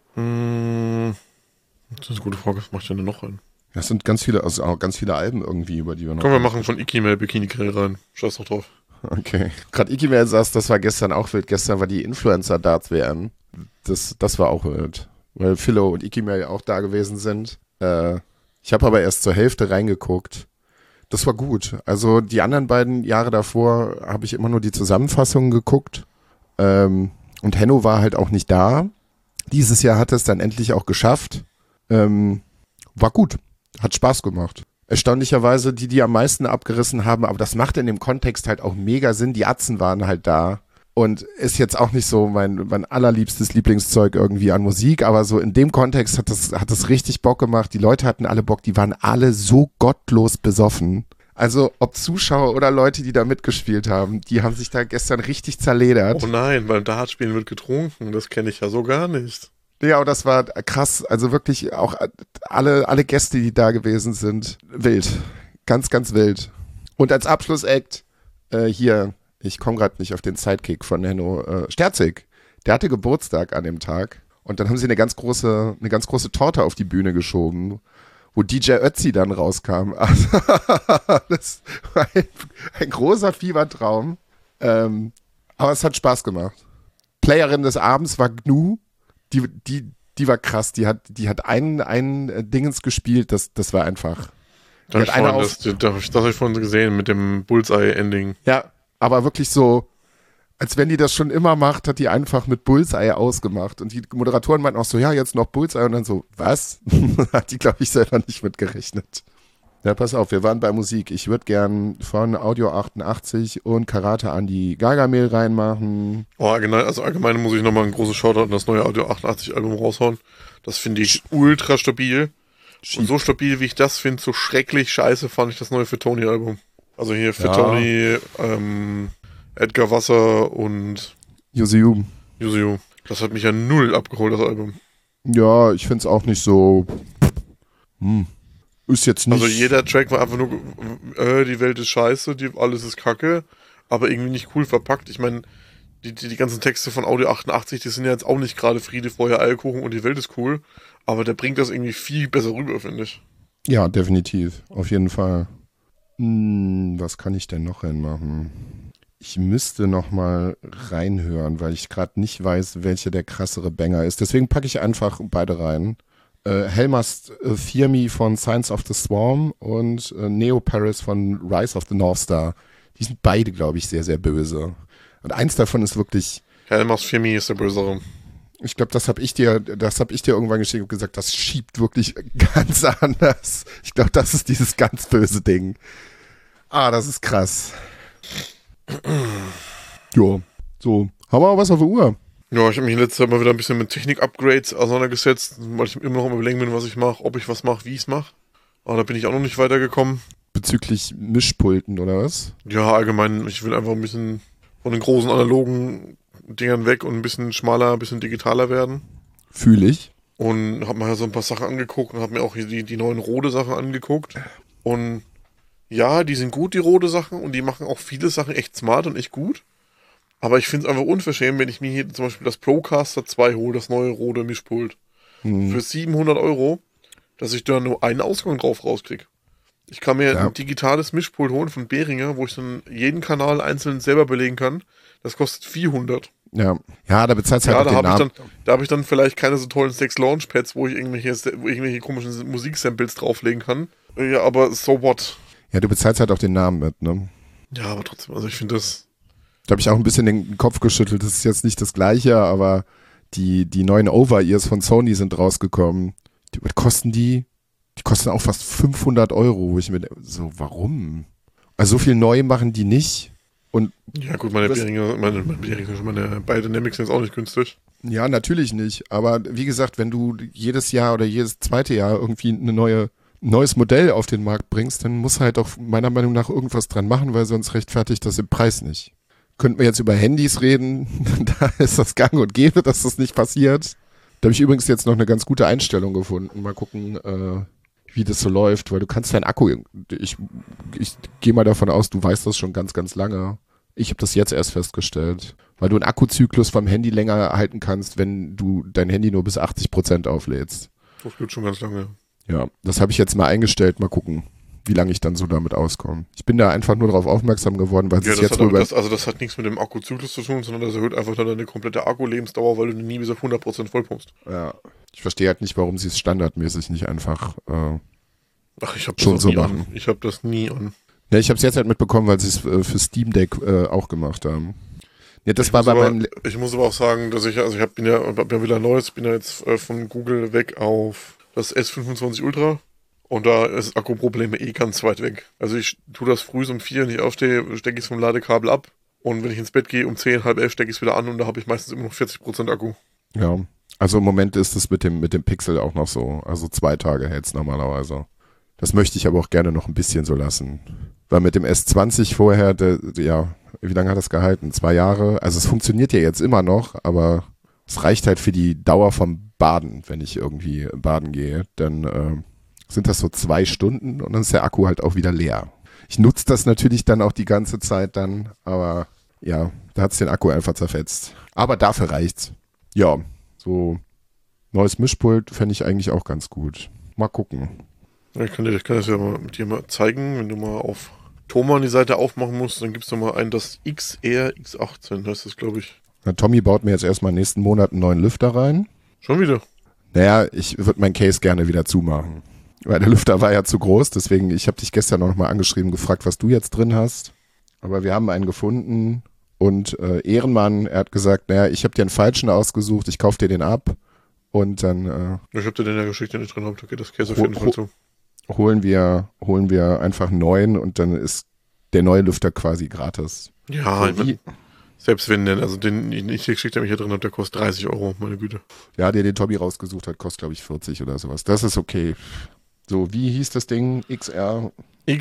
S3: Das ist eine gute Frage. Was mach ich denn noch rein?
S2: Das sind ganz viele Alben irgendwie, über die wir noch...
S3: Können wir machen von Ikimel Bikini Grill rein. Scheiß doch drauf.
S2: Okay. Gerade Ikimel saß, das war gestern auch wild. Gestern war die Influencer-Darts-WM. Das war auch wild. Weil Philo und Ikimel auch da gewesen sind. Ich habe aber erst zur Hälfte reingeguckt. Das war gut. Also die anderen beiden Jahre davor habe ich immer nur die Zusammenfassungen geguckt. Und Henno war halt auch nicht da. Dieses Jahr hat er es dann endlich auch geschafft. War gut. Hat Spaß gemacht. Erstaunlicherweise die am meisten abgerissen haben, aber das macht in dem Kontext halt auch mega Sinn. Die Atzen waren halt da. Und ist jetzt auch nicht so mein allerliebstes Lieblingszeug irgendwie an Musik, aber so in dem Kontext hat das richtig Bock gemacht. Die Leute hatten alle Bock, die waren alle so gottlos besoffen. Also ob Zuschauer oder Leute, die da mitgespielt haben, die haben sich da gestern richtig zerledert.
S3: Oh nein, beim Dartspielen wird getrunken, das kenne ich ja so gar nicht.
S2: Ja, und das war krass, also wirklich auch alle Gäste, die da gewesen sind, wild. Ganz, ganz wild. Und als Abschlussakt hier, ich komme gerade nicht auf den Sidekick von Henno, Sterzig, der hatte Geburtstag an dem Tag und dann haben sie eine ganz große Torte auf die Bühne geschoben, wo DJ Ötzi dann rauskam. Also, das war ein großer Fiebertraum, aber es hat Spaß gemacht. Playerin des Abends war Gnu, die war krass, die hat einen Dingens gespielt, das war einfach.
S3: Das habe ich vorhin gesehen mit dem Bullseye-Ending.
S2: Ja, aber wirklich so Als wenn die das schon immer macht, hat die einfach mit Bullseye ausgemacht. Und die Moderatoren meinten auch so, ja, jetzt noch Bullseye. Und dann so, was? Hat die, glaube ich, selber nicht mitgerechnet. Ja, pass auf, wir waren bei Musik. Ich würde gern von Audio 88 und Karate Andi Gargamel reinmachen.
S3: Oh, genau, also allgemein muss ich nochmal ein großes Shoutout an das neue Audio 88 Album raushauen. Das finde ich ultra stabil. Und so stabil, wie ich das finde, so schrecklich scheiße fand ich das neue für Tony Album. Also hier für Tony, Edgar Wasser und
S2: Yuzu.
S3: Das hat mich ja null abgeholt, das Album.
S2: Ja, ich finde es auch nicht so. Ist jetzt nicht.
S3: Also jeder Track war einfach nur, die Welt ist scheiße, alles ist kacke, aber irgendwie nicht cool verpackt. Ich meine, die ganzen Texte von Audio 88, die sind ja jetzt auch nicht gerade Friede, Feuer, Eierkuchen und die Welt ist cool, aber der bringt das irgendwie viel besser rüber, finde ich.
S2: Ja, definitiv. Auf jeden Fall. Was kann ich denn noch reinmachen? Ich müsste noch mal reinhören, weil ich gerade nicht weiß, welcher der krassere Banger ist. Deswegen packe ich einfach beide rein. Helmast Fear Me von Signs of the Swarm und Neo Paris von Rise of the North Star. Die sind beide, glaube ich, sehr, sehr böse. Und eins davon ist wirklich...
S3: Helmast Fear Me ist der Bösere.
S2: Ich glaube, das hab ich dir irgendwann geschickt und gesagt, das schiebt wirklich ganz anders. Ich glaube, das ist dieses ganz böse Ding. Das ist krass. Jo, so. Haben wir auch was auf der Uhr?
S3: Ja, ich habe mich in letzter Zeit mal wieder ein bisschen mit Technik-Upgrades auseinandergesetzt, weil ich immer noch am Überlegen bin, was ich mache, ob ich was mache, wie ich es mache. Aber da bin ich auch noch nicht weitergekommen.
S2: Bezüglich Mischpulten, oder was?
S3: Ja, allgemein, ich will einfach ein bisschen von den großen analogen Dingern weg und ein bisschen schmaler, ein bisschen digitaler werden.
S2: Fühle ich.
S3: Und habe mir so ein paar Sachen angeguckt und habe mir auch die neuen Rode-Sachen angeguckt. Und ja, die sind gut, die Rode-Sachen, und die machen auch viele Sachen echt smart und echt gut. Aber ich finde es einfach unverschämt, wenn ich mir hier zum Beispiel das Procaster 2 hole, das neue Rode Mischpult, für 700 €, dass ich da nur einen Ausgang drauf rauskriege. Ich kann mir ein digitales Mischpult holen von Behringer, wo ich dann jeden Kanal einzeln selber belegen kann. Das kostet 400.
S2: Ja, da bezahlst du halt
S3: da
S2: den Namen.
S3: Da habe ich dann vielleicht keine so tollen 6 Launchpads, wo ich irgendwelche komischen Musiksamples drauflegen kann. Ja, aber so what?
S2: Ja, du bezahlst halt auch den Namen mit, ne?
S3: Ja, aber trotzdem, also ich finde das...
S2: Da habe ich auch ein bisschen den Kopf geschüttelt. Das ist jetzt nicht das Gleiche, aber die neuen Over-Ears von Sony sind rausgekommen. Was kosten die? Die kosten auch fast 500 €, wo ich mir so, warum? Also so viel neu machen die nicht. Und
S3: ja gut, meine beide Dynamics sind jetzt auch nicht günstig.
S2: Ja, natürlich nicht. Aber wie gesagt, wenn du jedes Jahr oder jedes zweite Jahr irgendwie ein neues Modell auf den Markt bringst, dann muss halt auch meiner Meinung nach irgendwas dran machen, weil sonst rechtfertigt das im Preis nicht. Könnten wir jetzt über Handys reden, da ist das gang und gäbe, dass das nicht passiert. Da habe ich übrigens jetzt noch eine ganz gute Einstellung gefunden. Mal gucken, wie das so läuft, weil du kannst deinen Akku, ich gehe mal davon aus, du weißt das schon ganz, ganz lange. Ich habe das jetzt erst festgestellt, weil du einen Akkuzyklus vom Handy länger halten kannst, wenn du dein Handy nur bis 80% auflädst.
S3: Das geht schon ganz lange.
S2: Ja, das habe ich jetzt mal eingestellt, mal gucken, wie lange ich dann so damit auskomme. Ich bin da einfach nur darauf aufmerksam geworden, weil es jetzt
S3: das hat nichts mit dem Akkuzyklus zu tun, sondern das erhöht einfach dann deine komplette Akkulebensdauer, weil du nie bis auf 100% vollpumpst.
S2: Ja, ich verstehe halt nicht, warum sie es standardmäßig nicht einfach
S3: ich habe
S2: schon so machen.
S3: Ich habe das nie an.
S2: Ja, ich habe es jetzt halt mitbekommen, weil sie es für Steam Deck auch gemacht haben. Ja, das war
S3: ich muss aber auch sagen, dass ich bin ja wieder Neues, bin ja jetzt von Google weg auf das S25 Ultra. Und da ist Akkuprobleme ganz weit weg. Also ich tue das früh um 4, wenn ich aufstehe, stecke ich es vom Ladekabel ab. Und wenn ich ins Bett gehe, um 10, halb 11 stecke ich es wieder an und da habe ich meistens immer noch 40% Akku.
S2: Ja, also im Moment ist es mit dem Pixel auch noch so. Also 2 Tage hält es normalerweise. Das möchte ich aber auch gerne noch ein bisschen so lassen. Weil mit dem S20 vorher, wie lange hat das gehalten? 2 Jahre? Also es funktioniert ja jetzt immer noch, aber es reicht halt für die Dauer vom Baden, wenn ich irgendwie baden gehe. Dann sind das so 2 Stunden und dann ist der Akku halt auch wieder leer. Ich nutze das natürlich dann auch die ganze Zeit dann, aber ja, da hat es den Akku einfach zerfetzt. Aber dafür reicht's. Ja, so neues Mischpult fände ich eigentlich auch ganz gut. Mal gucken.
S3: Ja, ich kann das ja mal mit dir mal zeigen, wenn du mal auf Thomann die Seite aufmachen musst, dann gibst du mal ein, das XR X18, heißt das, glaube ich.
S2: Na, Tommy baut mir jetzt erstmal nächsten Monat einen neuen Lüfter rein.
S3: Schon wieder?
S2: Naja, ich würde mein Case gerne wieder zumachen. Weil der Lüfter war ja zu groß, deswegen, ich habe dich gestern noch mal angeschrieben, gefragt, was du jetzt drin hast. Aber wir haben einen gefunden Und Ehrenmann, er hat gesagt, naja, ich habe dir einen falschen ausgesucht, ich kaufe dir den ab. Und dann
S3: Ich habe dir den ja geschickt, den ich drin habe, da geht das Käse auf jeden Fall zu.
S2: holen wir einfach einen neuen und dann ist der neue Lüfter quasi gratis.
S3: Ja,
S2: So
S3: ich mein, selbst wenn denn, also den ich geschickt habe, ich hier drin habe, der kostet 30 €, meine Güte.
S2: Ja, der den Tommy rausgesucht hat, kostet glaube ich 40 oder sowas. Das ist okay. So, wie hieß das Ding? XR?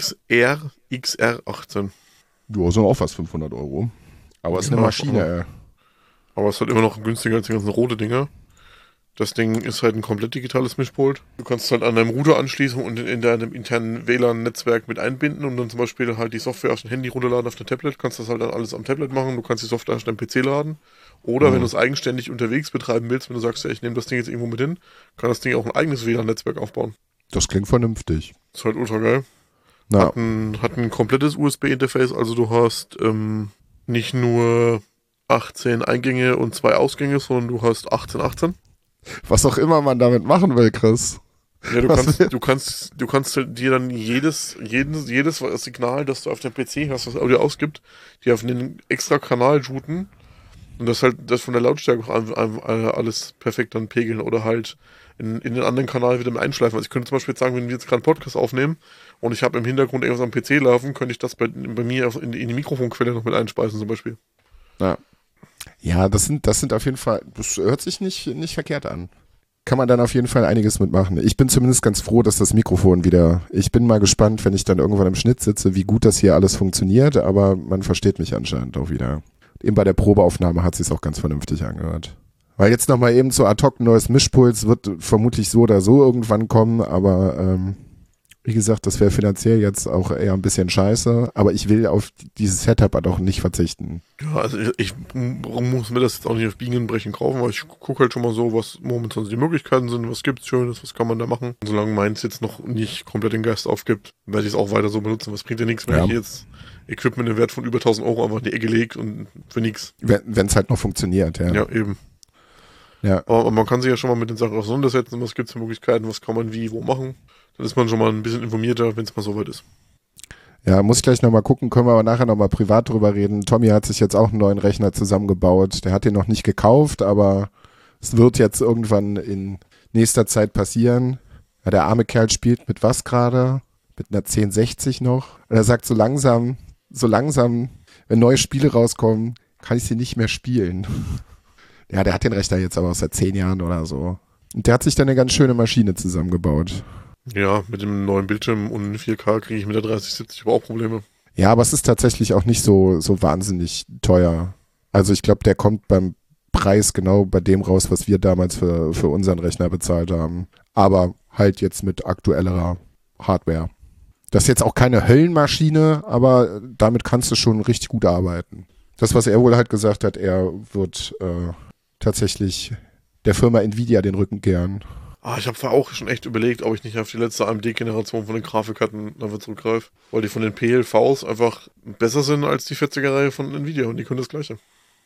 S3: XR18.
S2: Du hast auch fast 500 €. Aber es ist eine
S3: Ja,
S2: Maschine.
S3: Aber es ist halt immer noch günstiger als die ganzen rote Dinger. Das Ding ist halt ein komplett digitales Mischpult. Du kannst es halt an deinem Router anschließen und in deinem internen WLAN-Netzwerk mit einbinden und dann zum Beispiel halt die Software auf dein Handy runterladen auf dein Tablet. Kannst das halt dann alles am Tablet machen. Du kannst die Software auf deinem PC laden. Oder wenn du es eigenständig unterwegs betreiben willst, wenn du sagst, ja, ich nehme das Ding jetzt irgendwo mit hin, kann das Ding auch ein eigenes WLAN-Netzwerk aufbauen.
S2: Das klingt vernünftig.
S3: Ist halt ultra geil.
S2: Na,
S3: Hat ein komplettes USB-Interface, also du hast nicht nur 18 Eingänge und 2 Ausgänge, sondern du hast 18.
S2: was auch immer man damit machen will, Chris.
S3: Ja, du kannst dir dann jedes Signal, das du auf dem PC hast, was Audio ausgibt, dir auf einen extra Kanal routen und das halt das von der Lautstärke alles perfekt dann pegeln oder halt in den anderen Kanal wieder mit einschleifen. Also ich könnte zum Beispiel sagen, wenn wir jetzt gerade einen Podcast aufnehmen und ich habe im Hintergrund irgendwas am PC laufen, könnte ich das bei mir in die Mikrofonquelle noch mit einspeisen zum Beispiel.
S2: Ja, das sind auf jeden Fall, das hört sich nicht verkehrt an. Kann man dann auf jeden Fall einiges mitmachen. Ich bin zumindest ganz froh, dass das Mikrofon ich bin mal gespannt, wenn ich dann irgendwann im Schnitt sitze, wie gut das hier alles funktioniert, aber man versteht mich anscheinend auch wieder. Eben bei der Probeaufnahme hat es sich auch ganz vernünftig angehört. Weil jetzt nochmal eben so ad hoc ein neues Mischpult wird vermutlich so oder so irgendwann kommen, aber wie gesagt, das wäre finanziell jetzt auch eher ein bisschen scheiße, aber ich will auf dieses Setup halt auch nicht verzichten.
S3: Ja, also ich muss mir das jetzt auch nicht auf Biegen und Brechen kaufen, weil ich gucke halt schon mal so, was momentan so die Möglichkeiten sind, was gibt's Schönes, was kann man da machen. Und solange meins jetzt noch nicht komplett den Geist aufgibt, werde ich es auch weiter so benutzen. Was bringt ja nichts, wenn ich jetzt Equipment im Wert von über 1.000 € einfach in die Ecke lege und für nichts.
S2: Wenn es halt noch funktioniert, ja.
S3: Ja, eben.
S2: Ja.
S3: Aber man kann sich ja schon mal mit den Sachen auseinandersetzen, was gibt's für Möglichkeiten, was kann man wie, wo machen. Dann ist man schon mal ein bisschen informierter, wenn es mal soweit ist.
S2: Ja, muss ich gleich nochmal gucken, können wir aber nachher nochmal privat drüber reden. Tommy hat sich jetzt auch einen neuen Rechner zusammengebaut. Der hat den noch nicht gekauft, aber es wird jetzt irgendwann in nächster Zeit passieren. Ja, der arme Kerl spielt mit was gerade? Mit einer 1060 noch. Und er sagt, so langsam, wenn neue Spiele rauskommen, kann ich sie nicht mehr spielen. Ja, der hat den Rechner jetzt aber auch seit 10 Jahren oder so. Und der hat sich dann eine ganz schöne Maschine zusammengebaut.
S3: Ja, mit dem neuen Bildschirm und 4K kriege ich mit der 3070 aber auch Probleme.
S2: Ja, aber es ist tatsächlich auch nicht so wahnsinnig teuer. Also ich glaube, der kommt beim Preis genau bei dem raus, was wir damals für unseren Rechner bezahlt haben. Aber halt jetzt mit aktuellerer Hardware. Das ist jetzt auch keine Höllenmaschine, aber damit kannst du schon richtig gut arbeiten. Das, was er wohl halt gesagt hat, er wird tatsächlich der Firma Nvidia den Rücken kehren.
S3: Ich habe zwar auch schon echt überlegt, ob ich nicht auf die letzte AMD-Generation von den Grafikkarten dafür zurückgreife, weil die von den PLVs einfach besser sind als die 40er-Reihe von Nvidia und die können das Gleiche.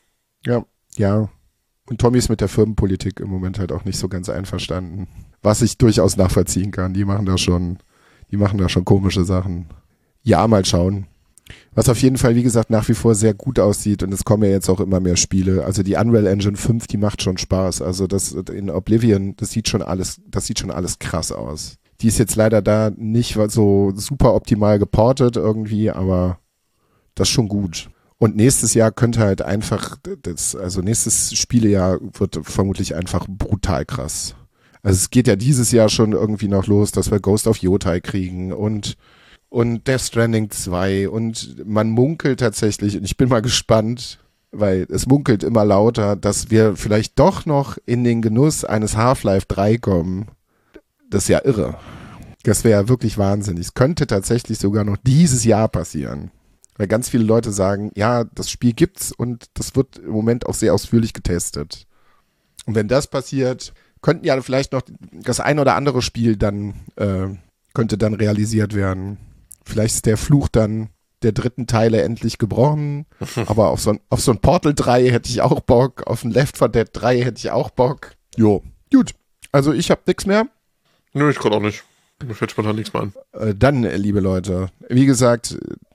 S2: Ja. Und Tommy ist mit der Firmenpolitik im Moment halt auch nicht so ganz einverstanden. Was ich durchaus nachvollziehen kann. Die machen da schon komische Sachen. Ja, mal schauen. Was auf jeden Fall, wie gesagt, nach wie vor sehr gut aussieht und es kommen ja jetzt auch immer mehr Spiele. Also die Unreal Engine 5, die macht schon Spaß. Also das in Oblivion, das sieht schon alles krass aus. Die ist jetzt leider da nicht so super optimal geportet irgendwie, aber das ist schon gut. Und nächstes Jahr könnte halt einfach, nächstes Spielejahr wird vermutlich einfach brutal krass. Also es geht ja dieses Jahr schon irgendwie noch los, dass wir Ghost of Yotai kriegen und Death Stranding 2 und man munkelt tatsächlich, und ich bin mal gespannt, weil es munkelt immer lauter, dass wir vielleicht doch noch in den Genuss eines Half-Life 3 kommen. Das ist ja irre. Das wäre ja wirklich wahnsinnig. Es könnte tatsächlich sogar noch dieses Jahr passieren. Weil ganz viele Leute sagen, ja, das Spiel gibt's und das wird im Moment auch sehr ausführlich getestet. Und wenn das passiert, könnten ja vielleicht noch das ein oder andere Spiel dann, könnte dann realisiert werden. Vielleicht ist der Fluch dann der dritten Teile endlich gebrochen, aber auf so ein Portal 3 hätte ich auch Bock, auf ein Left 4 Dead 3 hätte ich auch Bock. Jo, gut. Also ich habe nichts mehr.
S3: Nö, ich kann auch nicht. Mir fällt spontan nichts mehr an.
S2: Dann, liebe Leute, wie gesagt,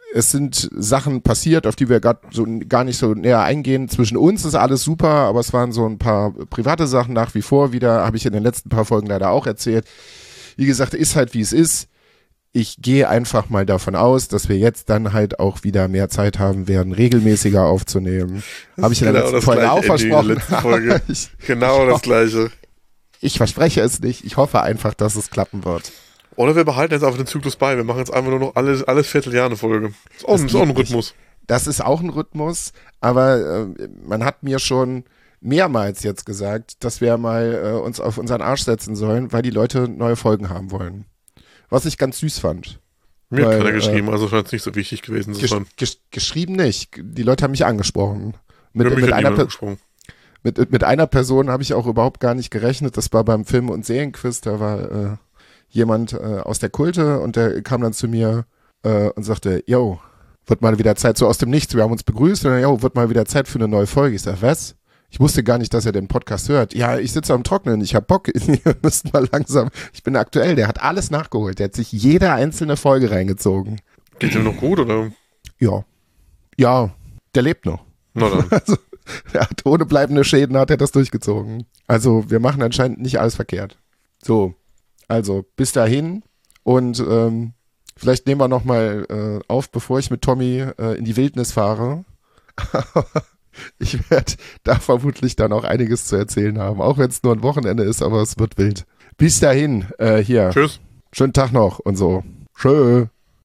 S2: es sind Sachen passiert, auf die wir gar nicht so näher eingehen. Zwischen uns ist alles super, aber es waren so ein paar private Sachen nach wie vor wieder, habe ich in den letzten paar Folgen leider auch erzählt. Wie gesagt, ist halt wie es ist. Ich gehe einfach mal davon aus, dass wir jetzt dann halt auch wieder mehr Zeit haben werden, regelmäßiger aufzunehmen. Habe ich in der letzten Folge auch versprochen.
S3: Genau das Gleiche.
S2: Ich verspreche es nicht. Ich hoffe einfach, dass es klappen wird.
S3: Oder wir behalten jetzt einfach den Zyklus bei. Wir machen jetzt einfach nur noch alles Vierteljahr eine Folge. Ist auch ein Rhythmus.
S2: Das ist auch ein Rhythmus, aber man hat mir schon mehrmals jetzt gesagt, dass wir mal uns auf unseren Arsch setzen sollen, weil die Leute neue Folgen haben wollen. Was ich ganz süß fand.
S3: Mir hat keiner geschrieben, also scheint es nicht so wichtig gewesen zu sein.
S2: Geschrieben nicht. Die Leute haben mich angesprochen. Mit
S3: Mit
S2: einer Person habe ich auch überhaupt gar nicht gerechnet. Das war beim Film- und Serienquiz. Da war jemand aus der Kulte und der kam dann zu mir und sagte, yo, wird mal wieder Zeit, so aus dem Nichts. Wir haben uns begrüßt und dann, yo, wird mal wieder Zeit für eine neue Folge. Ich sag, was? Ich wusste gar nicht, dass er den Podcast hört. Ja, ich sitze am Trocknen, ich hab Bock, ihr müsst mal langsam. Ich bin aktuell, der hat alles nachgeholt. Der hat sich jede einzelne Folge reingezogen.
S3: Geht's ihm noch gut, oder?
S2: Ja, der lebt noch.
S3: Na dann.
S2: Also, der hat ohne bleibende Schäden hat er das durchgezogen. Also, wir machen anscheinend nicht alles verkehrt. So, also, bis dahin und vielleicht nehmen wir nochmal auf, bevor ich mit Tommy in die Wildnis fahre. Ich werde da vermutlich dann auch einiges zu erzählen haben, auch wenn es nur ein Wochenende ist, aber es wird wild. Bis dahin, hier.
S3: Tschüss.
S2: Schönen Tag noch und so. Tschö.